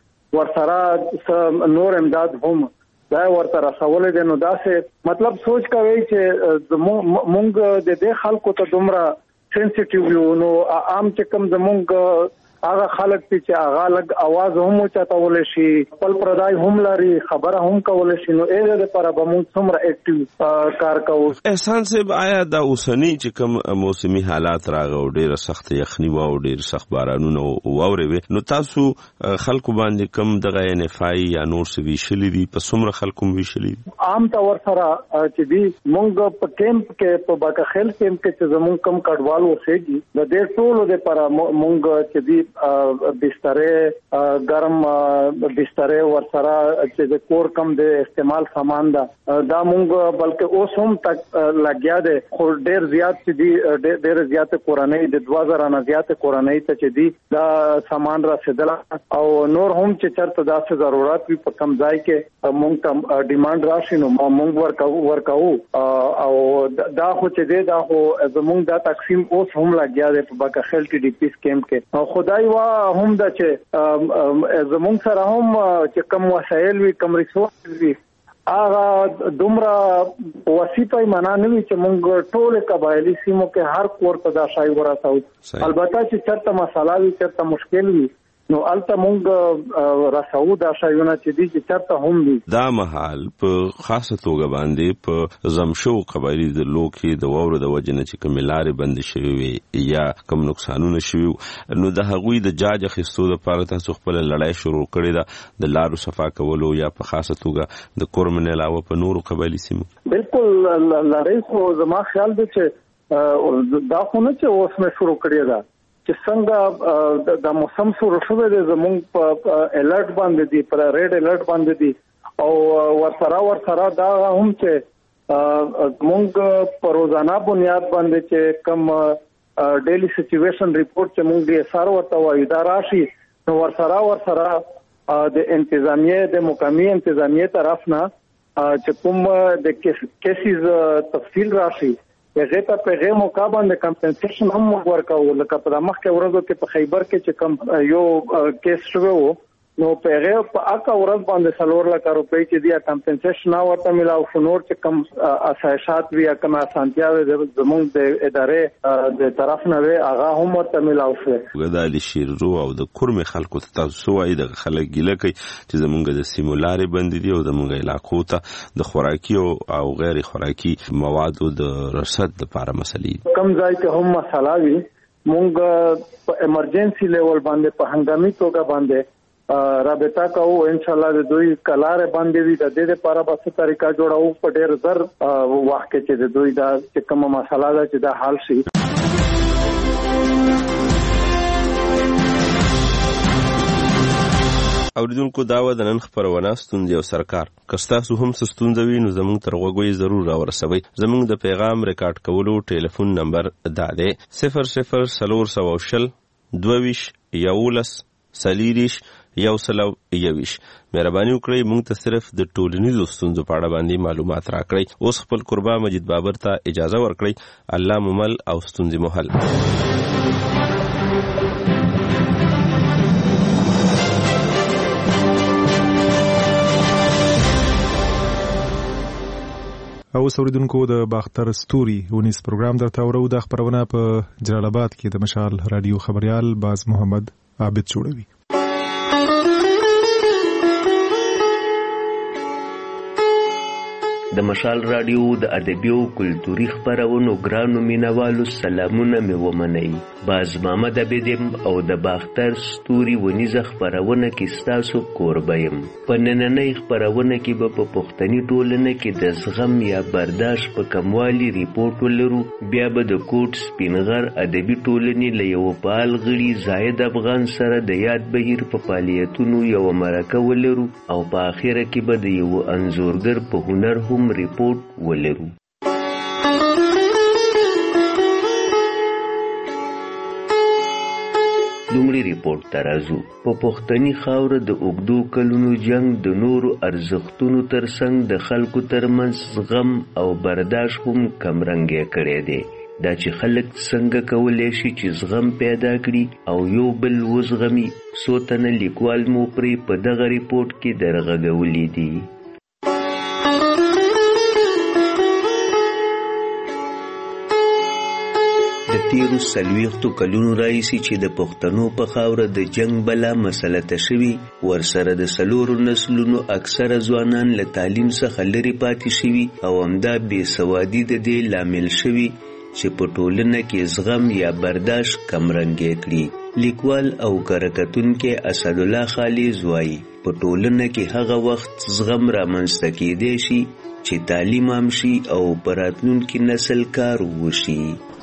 ورسره نور امداد هم دا ورته رسول دي نو داسې مطلب سوچ کوي چې مونږ د دې خلکو ته دومره سنسټیو یو نو عام چې کوم زمونږ هغه خلک چې هغه لګ आवाज هم چتاول شي خپل پردای هم لري خبره هم کول شي نو اې د لپاره به موږ څومره اکټیو کار کوو احسان صاحب آیا د اوسنی چې کوم موسمي حالات راغو ډیره سخت یخنی و او ډیر سخت بارانونه واوري نو تاسو خلکو باندې کوم دغه نفای یا نور څه ویشلې دي په څومره خلکو ویشلې عام طور سره چې دی موږ په کیمپ کې په باکخل کیمپ کې چې زموږ کم کډوال اوسېږي د دې ټولو لپاره موږ چې دی بسترې ګرم بسترې ورسره چې د کور کم د استعمال سامان دا دا مونږ بلکې اوس هم تک لګیا دي خو ډېر زیات چې دي ډېر زیات کورنۍ د دوه زره نه زیات کورنۍ ته چې دي دا سامان رسیدل او نور هم چې چرته داسې ضرورت وي په کم ځای کې مونږ ته ډیماند راشي نو مونږ ورکو ورکو او دا خو چې دی دا خو زمونږ دا تقسیم اوس هم لګیا دی په باکخیل ټي ډي پی سکیم کې او خدای وا هم دا چې زمونږ سره هم چې کم وسایل وي کم ریسورس وي هغه دومره وسیپای معنا نه وي چې مونږ ټول قبایلی سیمو کې هر کور ته دا شای ورساو البته چې چرته مسله وي چرته مشکل وي نو الته مونږ رساو دا شایونه چې دي چې چرته هم دي دا مهال په خاصه توګه باندې په زمشو قبایلی د لوکي د وورو د وجنه چې کوملارې بند شوی وي یا کوم نقصانونه شوی نو د هغوی د جاج خستو د پاره تاسو خپل لړای شروع کړی دا د لارو صفا کولو یا په خاصه توګه د کورمن علاوه په نورو قبایلی سیمو بالکل لړای خو زما خیال دی چې دا خو نه چې اوس مې شروع کړی دا چې څنګه د موسم سره شوه د زمونږ په الرټ باندې دي پر ریډ الرټ باندې دي او ورسره ورسره دا هم چې مونږ په روزانه بنیاد باندې چې کم ډیلی سچویشن ریپورت چې مونږ یې سره ورته وایو دا راشي نو ورسره ورسره د انتظامیه د مقامی انتظامیه طرف نه چې کوم د کیسز تفصیل راشي هغه ته په غو مقابله د کمپنسیشن هم ورکاو لکه په مخکې ورځو کې په خیبر کې چې کم یو کیس شوی وو نو په غو په اکا ورځ باندې څلور لک روپۍ چې دی کمپنسیشن ورته ملاو شنور چې کم اساسات وی کم اسانتیا د زموږ د ادارې د طرف نه وی هغه هم ورته ملاو شو غدالي شیرو او د کورم خلکو ته تاسو وای د خلک ګیله کوي چې زموږ د سیمولاري بند دي او زموږ علاقو ته د خوراکي او غیر خوراکي موادو د رصد لپاره مسلې کم ځای کې هم مسله وي مونږ په ایمرجنسي لیول باندې په هنګامي توګه باندې رابطه کوو ان شاء الله د دوی کلار باندې وي د دې لپاره به څه طریقه جوړاو په ډېر زر وخت کې چې د دوی دا چې کومه مسله ده چې دا حل شي اوریدونکو داوا د نن خبرونه ستوندې او سرکار کستاسو هم ستوندوي نو زموږ تر غوږی ضرور راورسوي زموږ د پیغام ریکارډ کولو ټلیفون نمبر دا دی صفر صفر سلور سواشل دویش یولس سلیریش یو سلو یویش مهرباني وکړئ موږ ته صرف د ټولنیزو ستونزو په اړه باندې معلومات راکړئ اوس خپل قربا مجید بابر ته اجازه ورکړئ الله ممل او ستونزې محل او اوریدونکو د باختر ستوري ونیس پروګرام درته ورو د خبرونه په جلال آباد کې د مشال رادیو خبريال باز محمد عابد جوړوي د مشال رادیو د ادبي او کلتوري خبرونو ګرانو مینوالو سلامونه مې ومنئ باز محمد عابدم او د باختر ستوري ونیزه خبرونه کې ستاسو کوربیم په نننۍ خبرونه کې به په پښتني ټولنه کې د زغم یا برداشت په کموالي ریپورت ولرو بیا به د کوټ سپینغر ادبي ټولنې له یو فعال غړي زاید افغان سره د یاد بهیر په فعالیتونو یو مرکه ولرو او په اخره کې به د یو انځورګر په هنر هم ریپورت ولرو لومړی ریپورت ترازو په پښتني خاوره د اوږدو کلونو جنگ د نورو ارزښتونو ترڅنګ د خلکو ترمنځ زغم او برداشت هم کمرنګي کړی دی دا چې خلک څنګه کولی شي چې زغم پیدا کړي او یو بل وزغمي څو تنه لیکوال مو پرې په دغه ریپورت کې درغږولي دي د تیرو څلوېښتو کلونو راهیسې چې د پښتنو په خاوره د جنگ بلا مسلطه شوي ورسره د څلورو نسلونو اکثره ځوانان له تعلیم څخه لرې پاتې شوي او همدا بې سوادي د دې لامل شوي چې په ټولنه کې زغم یا برداشت کمرنګي کړي لیکوال او کرکټونکي اسدالله خالص وایي په ټولنه کې هغه وخت زغم رامنځته کېدی شي چې تعلیم هم شي او په راتلونکي نسل کار وشي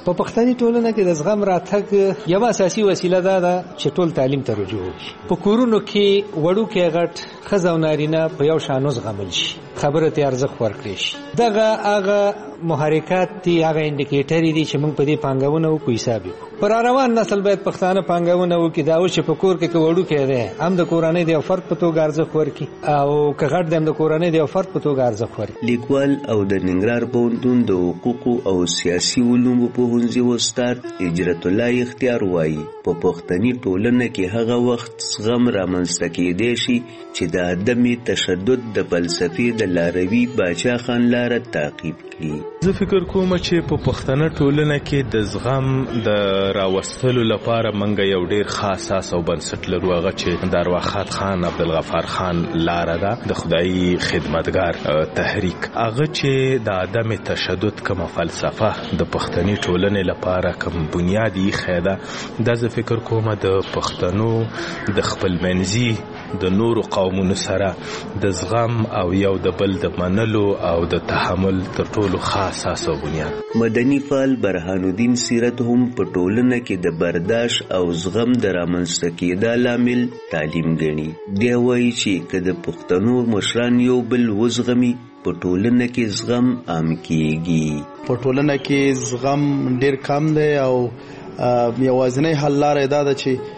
په پښتني ټولنه کې د زغم راتګ یو اساسي وسیله ده چې ټول تعلیم ته رجوع وکړي. په کورونو کې وړو کې غټ ښځه او نارینه په یو شان زغمل شي، خبره ته ارزښت ورکړي شي. دغه هغه محرکات دي، هغه انډیکیټر دي چې موږ په دې پانګونه وکړو، حساب وکړو. پر روان نسل باید پښتانه پانګونه وکړي دا او چې په کور کې وړو کې ده هم د کورنۍ د فرد په توګه ارزښت ورکړي او که غټ د کورنۍ د فرد په توګه ارزښت ورکړي. لیکوال او د ننګرهار پوهنتون د حقوق او سیاسي علومو پوهنځي استاد اجرت الله اختیار وایي په پښتني ټولنه کې هغه وخت زغم رامنځته کېدی شي چې د عدم تشدد د فلسفې د لاروي باچا خان لاره تعقیب کړي. زه فکر کوم چې په پښتنه ټولنه کې د زغم د راوستلو لپاره منګه یو ډیر خاص اساس او بنسټ لرو، هغه چې د ارواښاد خان عبدالغفار خان لاره ده، د خدایي خدمتګار تحریک، هغه چې د عدم تشدد کومه فلسفه د پښتني ټولنې لپاره کوم بنیادی خیده ده، زه فکر کوم د پښتنو د خپلمنځي د نورو قومونو سره د زغم او یو د بل د منلو او د تحمل تر ټولو خاص اساس او بنیاد. مدني فعال برهان الدین سیرت هم په ټولنه کې د برداشت او زغم د رامنځته کېدا لامل تعلیم ګڼي. دی وایي چې که د پښتنو مشران یو بل وزغمي په ټولنه کې زغم عام کیږي. په ټولنه کې زغم ډیر کم دی او یوازینی حل لاره دا ده چې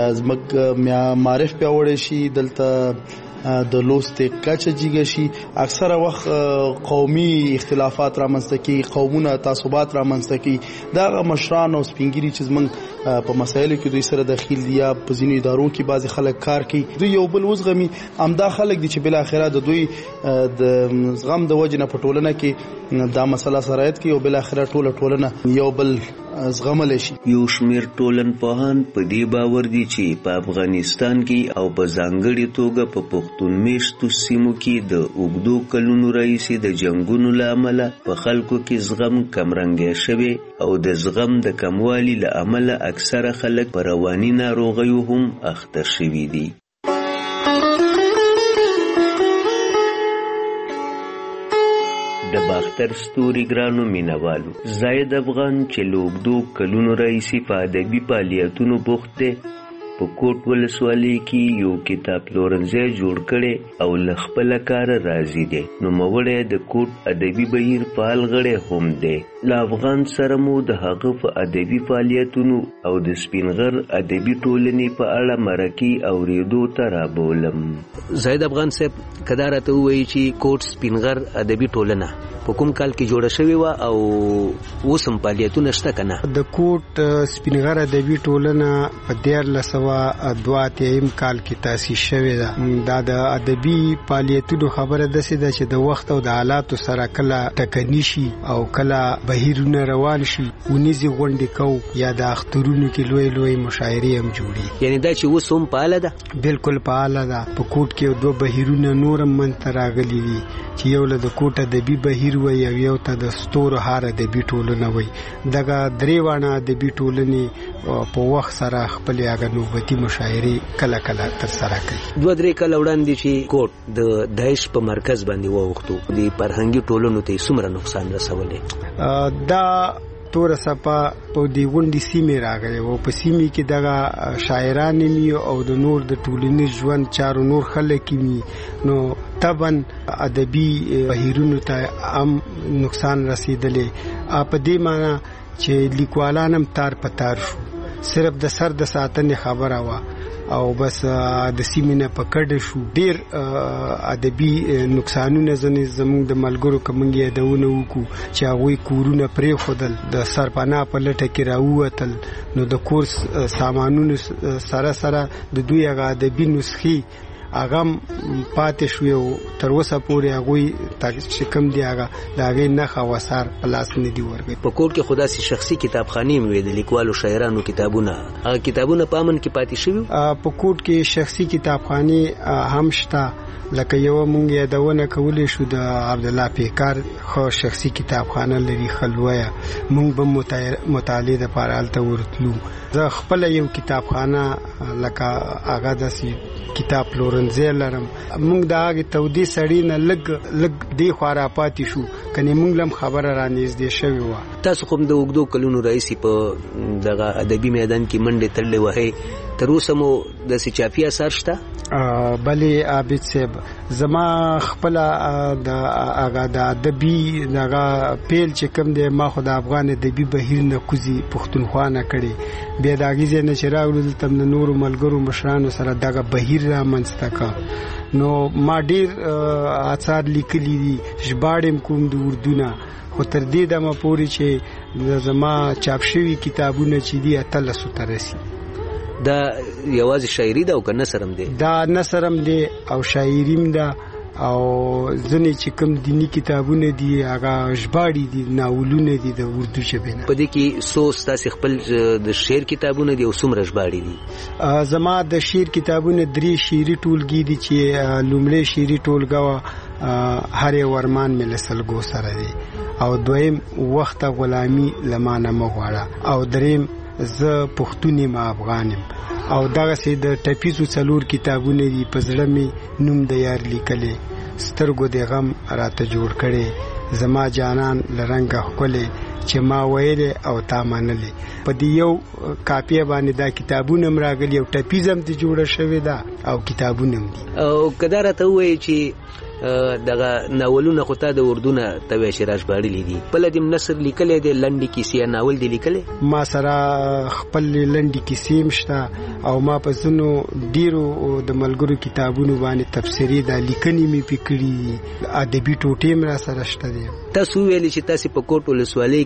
زموږ معرف پیاوړی شي، دلته د لوستې کچه جګه شي. اکثره وخت قومي اختلافات رامنځته کیږي، قومونه تعصبات رامنځته کیږي. دا مشران او سپینګیري چې زموږ په مسایلو کې دوی سره دخیل دي یا په ځینو ادارو کې بعضې خلک کار کوي، دوی یو بل وزغمي. همدا خلک دي چې بالاخره د دوی د زغم د وجې نه په ټولنه کې دا مسله سرایت کوي او بالاخره ټوله ټولنه یو بل زغملی شي. یو شمېر ټولنپوهان په دې باور دي چې په افغانستان کې او په ځانګړې توګه په پښتون میشتو سیمو کې د اوږدو کلونو راهیسې د جنګونو له امله په خلکو کې زغم کمرنګی شوی او د زغم د کموالي له امله اکثره خلک په رواني ناروغیو هم اخته شوي دي. د باختر ستوري ګرانو مینوالو، زاید افغان چې له اوږدو کلونو راهیسې په ادبي فعالیتونو بوخت دی، په کوټ ولسوالۍ کې یو کتاب پلورنځی جوړ کړی او له خپله کاره راضي دی. نوموړی د کوټ ادبي بهیر فعال غړی هم دی. له افغان سره مو د هغه په ادبي فعالیتونو او د سپینغر ادبي ټولنې په اړه مرکې اورېدو ته رابولم. زاید افغان صاحب که دا راته ووایي چې کوټ سپینغر ادبي ټولنه په کوم کال کې جوړه شوې وه او اوس هم فعالیتونه شته که نه؟ د کوټ سپینغر ادبي ټولنه په دیارلس سوه دوه اتیایم کال کې تاسیس شوې ده. دا د ادبي فعالیتونو خبره داسې ده چې د وخت او د حالاتو سره کله ټکني شي او کله بهیرونه روان شي. ونیزې غونډې کو یا د اخترونو کې لوی لوی مشاعرې هم جوړي. یعنی دا چې اوس هم فعاله ده؟ بالکل فعاله ده. په کوټ کې دوه بهیرونه نور هم منځته راغلي دي چې یو له د کوټ ادبي بهیر وایي او یو ته د ستورو هار ادبي ټولنه وایي. دغه درې واړه ادبي ټولنې په وخت سره خپلې هغه نوبتي مشاعرې کله کله ترسره کوي. دوه درې کاله وړاندې چې کوټ د داعش په مرکز باندې واوښتو، د فرهنګي ټولنو ته یې څومره نقصان رسولی؟ دا توره څپه په دې غونډې سیمې راغلی او په سیمې کې دغه شاعران مي او د نور د ټولنیز ژوند چارو نور خلک مي، نو طبعا ادبي بهیرونو ته هم نقصان رسیدلی. په دې معنی چې لیکوالان هم تار په تار شو، صرف د سر د ساتنې خبره وه او بس د سیمې نه په کډه شو. ډیر ادبي نقصانونه ځنې زموږ د ملګرو که موږ یادونه وکړو چې هغوی کورونه پرېښودل، د سرپناه په لټه کې راووتل، نو د کور سامانونو سره سره د دوی هغه ادبي نسخې هغه پاتې شوې او تر اوسه پورې هغوی چې کوم دي هغه د هغې نښه او اثار په لاس نه دي ورغلي. په کوټ کې خو داسې شخصي کتابخانې مې وې د لیکوالو شاعرانو کتابونه، هغه کتابونه په امن کې پاتې شوي؟ په کوټ کې شخصي کتابخانې هم شته، لکه یو مونږ یادونه کولی شو د عبدالله پیکار خو شخصي کتابخانه لري خلویه، مونږ به مطالعې دپاره هلته ورتلو. زه خپله یو کتابخانه لکه هغه داسې کتاب پلورنځی لرم. مونږ د هغې تودې سړي نه لږ لږ دې خوا راپاتې شو، کنې مونږ له هم خبره رانږدې شوې وه. تاسو کوم د وګړو کلونو رئیس په دغه ادبي میدان کې منډه تړلې وه، تر اوسه مو د سچافي اثر شته؟ بلې عابد صاحب، زما خپل د هغه د ادبي دغه پیل چې کوم دی، ما خو د افغان ادبي بهیر نه کوزي پښتونخوا نه کړي، بیا د هغې ځای نه چې راغلو دلته د نورو ملګرو مشرانو سره دغه بهیر رامنځته کړه. نو ما ډېر اثار لیکلي دي، ژباړې کوم د اردو نه، خو تر دې دمه پورې چې زما چاپ شوي کتابونه چې دي اتلسو ته رسي. دا یوازې شاعري ده او که نثر هم دی؟ دا نثر هم دی او شاعري هم ده، او ځینې چې کوم دیني کتابونه دي هغه ژباړي دي، ناولونه دي د اردو ژبې نه. په دې کې څو ستاسې خپل د شعر کتابونه دي او څومره ژباړي دي؟ زما د شعر کتابونه درې شعري ټولګي دي چې لومړی شعري ټولګه وه هر ورمان مې له سلګو سره دی، او دویم وخت غلامي لمانه مه غواړه، او دریم زه پښتون یم افغان یم، او دغسې د ټپیزو څلور کتابونه دي. په زړه مې نوم د یار لیکلی، سترګو د غم راته جوړ کړی، زما جانان له رنګه ښکلی، چې ما ویلې او تا منلې. په دې یو کاپیه باندې دا کتابونه هم راغلي، او ټپیز هم دې جوړه شوې ده او کتابونه هم دي. او که دا راته ووایې چې دغه ناولونه خو تا د اردو نه ته وایې چې را ژباړلي دي، بله دې نثر لیکلی دی، لنډې کیسې یا ناول دې لیکلی؟ ما سره خپل لنډې کیسې هم شته، او ما په ځینو ډېرو د ملګرو کتابونو باندې تبصرې دا لیکنې مې پې کړي دي، ادبي ټوټې هم را سره شته دي. تاسو وویلې چې تاسې په کوټ ولسوالۍ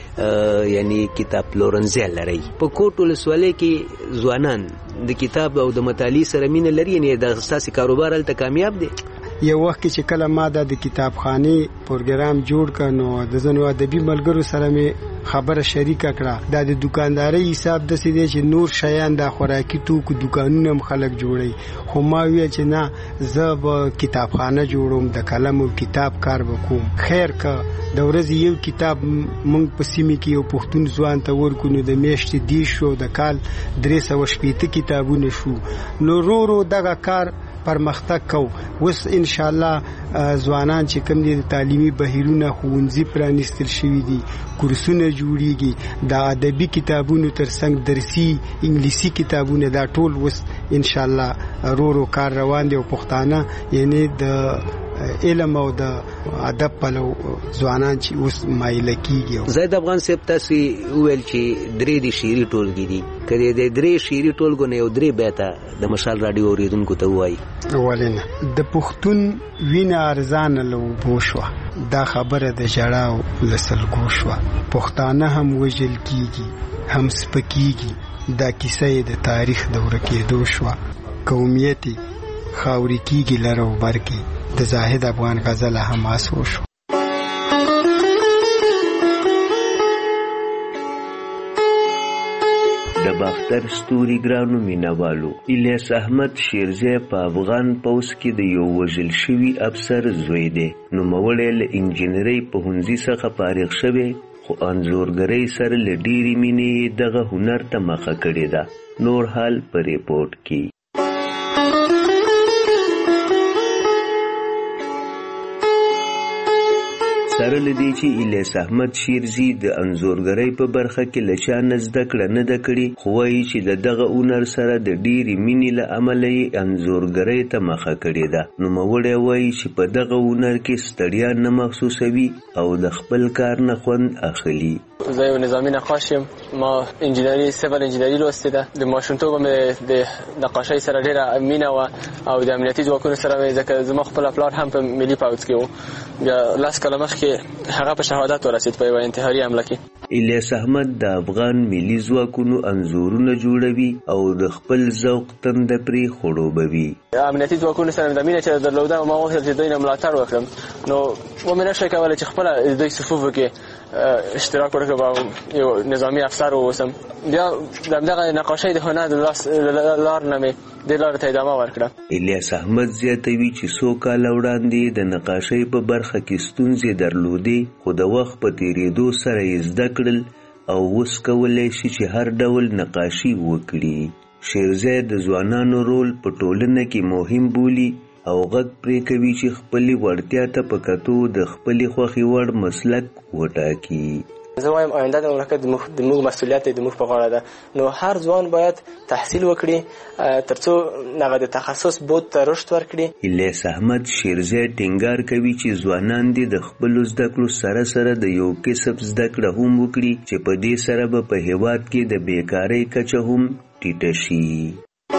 کې یعنی کتاب پلورنځی لرئ. په کوټ ولسوالۍ کې ځوانان د کتاب او د مطالعې سره مینه لري، یعنې د ستاسې کاروبار هلته کامیاب دی؟ یو وخت چې کله ما دا د کتابخانې پروګرام جوړ کړ، نو د ځینو ادبي ملګرو سره مې خبره شریکه کړه. دا د دکاندارۍ حساب داسې دی چې نور شیان د خوراکي توکو دکانونه هم خلک جوړوي، خو ما ویل چې نه، زه به کتابخانه جوړوم، د قلم او کتاب کار به کوم. خیر که د ورځې یو کتاب موږ په سیمې کې یو پښتون ځوان ته ورکو، نو د میاشتې دېرش شو، د کال درې سوه شپېته کتابونه شو. نو رو رو دغه کار پرمختګ کو. اوس انشاءالله ځوانان چې کوم دي د تعلیمي بهیرونه ښوونځي پرانیستل شوي دي، کورسونه جوړیږي، د ادبي کتابونو ترڅنګ درسي انګلیسي کتابونه، دا ټول اوس انشاءالله رو رو کار روان دی، او پښتانه یعنی د علم او د ادب پلو ځوانان چې اوس مایله کیږي. زید افغان صاحب، تاسو ویل چې درې دي شعري ټولګي دي، که د درې شعري ټولګو نه یو درې بیته د مشال راډیو اوریدونکو ته ووایي؟ ولې نه، د پښتون وینه ارزانه له اوبو شوه، دا خبره د ژړاو له سلګو شوه، پښتانه هم وژل کیږي هم سپکیږي، دا کیسه یې د تاریخ د ورکېدو شوه، قومیت یې خاورې کیږي لر او بر کې، د زاهد افغان غزل حماس وشو. د باختر ستوري ګرانو مینوالو، الیاس احمد شیرزی په افغان پوځ کې د یو وژل شوي افسر زوی دی. نوموړی له انجینرۍ پوهنځي څخه فارغ شوی، خو انځورګرۍ سره له ډېرې مینې دغه هنر ته مخه کړې ده. نور حال په ریپورټ کې. سره لدی چې الیاس احمد شیرزی د انځورګرۍ په برخه کې له چا نه زده کړه نه ده کړې، خو وایي چې د دغه هنر سره د ډېرې مینې له امله یې انځورګرۍ ته مخه کړې ده. نوموړی وایي چې په دغه هنر کې ستړیا نه محسوسوي او د خپل کار نه خوند اخلي. زه یو نظامي نقاش یم، ما انجینري سیول انجینري لوستې ده. د ماشومتوبه مې د نقاشۍ سره ډېره مینه وه، او د امنیتي ځواکونو سره مې، ځکه زما خپله پلار هم په ملي پوځ کې و، بیا لس کاله مخکې هغه په شهادت ورسېد په یوه انتحاري حمله کې. الیاس احمد د افغان ملي ځواکونو انځورونه جوړوي او د خپل ذوق تنده پرې خړوبوي. امنیتي ځواکونو سره مې د مینه چې درلوده، ما غوښتل چې دوی نه ملاتړ وکړم، نو ومې نه شوی کولی چې خپله د دوی صفوفو کې اشتراک ورکړم او یو نظامي افسر واوسم. بیا د همدغه نقاشۍ د هنر د لار نه مې دې لارې ته ادامه ورکړه. الیاس احمد زیاتوي چې څو کاله وړاندې د نقاشۍ په برخه کې ستونزې درلودې، خو د وخت په تېرېدو سره یې زده کړل او اوس کولی شي چې هر ډول نقاشي وکړي. شیرزی د ځوانانو رول په ټولنه کې مهم بولي او غږ پرې کوي چې خپلې وړتیا ته په کتو د خپلې خوښې وړ مسلک وټاکي. زه وایم آینده د مملکت د موږ مسؤلیت دی، د موږ په غاړه ده. نو هر ځوان باید تحصیل وکړي ترڅو هغه د تخصص بود ته رشد ورکړي. الیاس احمد شیرزی ټینګار کوي چې ځوانان دي د خپل زده کړو سره سره د یو کسب زده کړه هم وکړي چې په دې سره به په هیواد کې د بیکارۍ کچه هم ټیټه شي.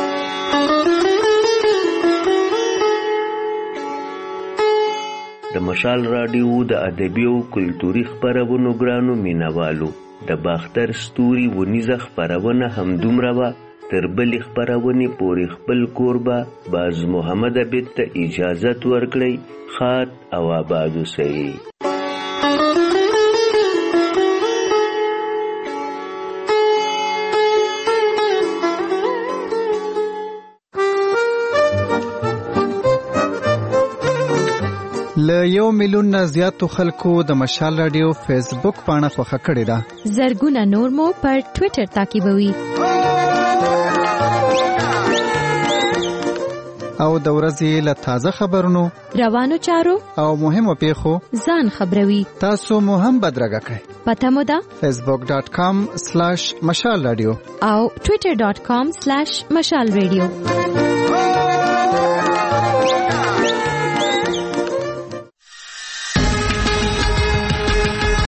د مشال راډیو د ادبي او کلتوري خپرونو ګرانو مینوالو، د باختر ستوري ونیزه خپرونه همدومره وه. تر بلې خپرونې پورې خپل کوربه باز محمد عبید ته اجازت ورکړئ. ښاد او آباد اوسئ. له یو میلیون نه زیاتو خلکو د مشال رادیو فیسبوک پاڼه خوښه کړې ده. زرګونه نور مو پر ټوئیټر تعقیبوي او د ورځې له تازه خبرونو، روانو چارو او مهمو پیښو ځان خبروي. تاسو مو هم بدرګه کړئ. پته مو ده فیسبوک ډاٹ کام سلیش مشال رادیو او ټوئیټر ډاٹ کام سلیش مشال رادیو.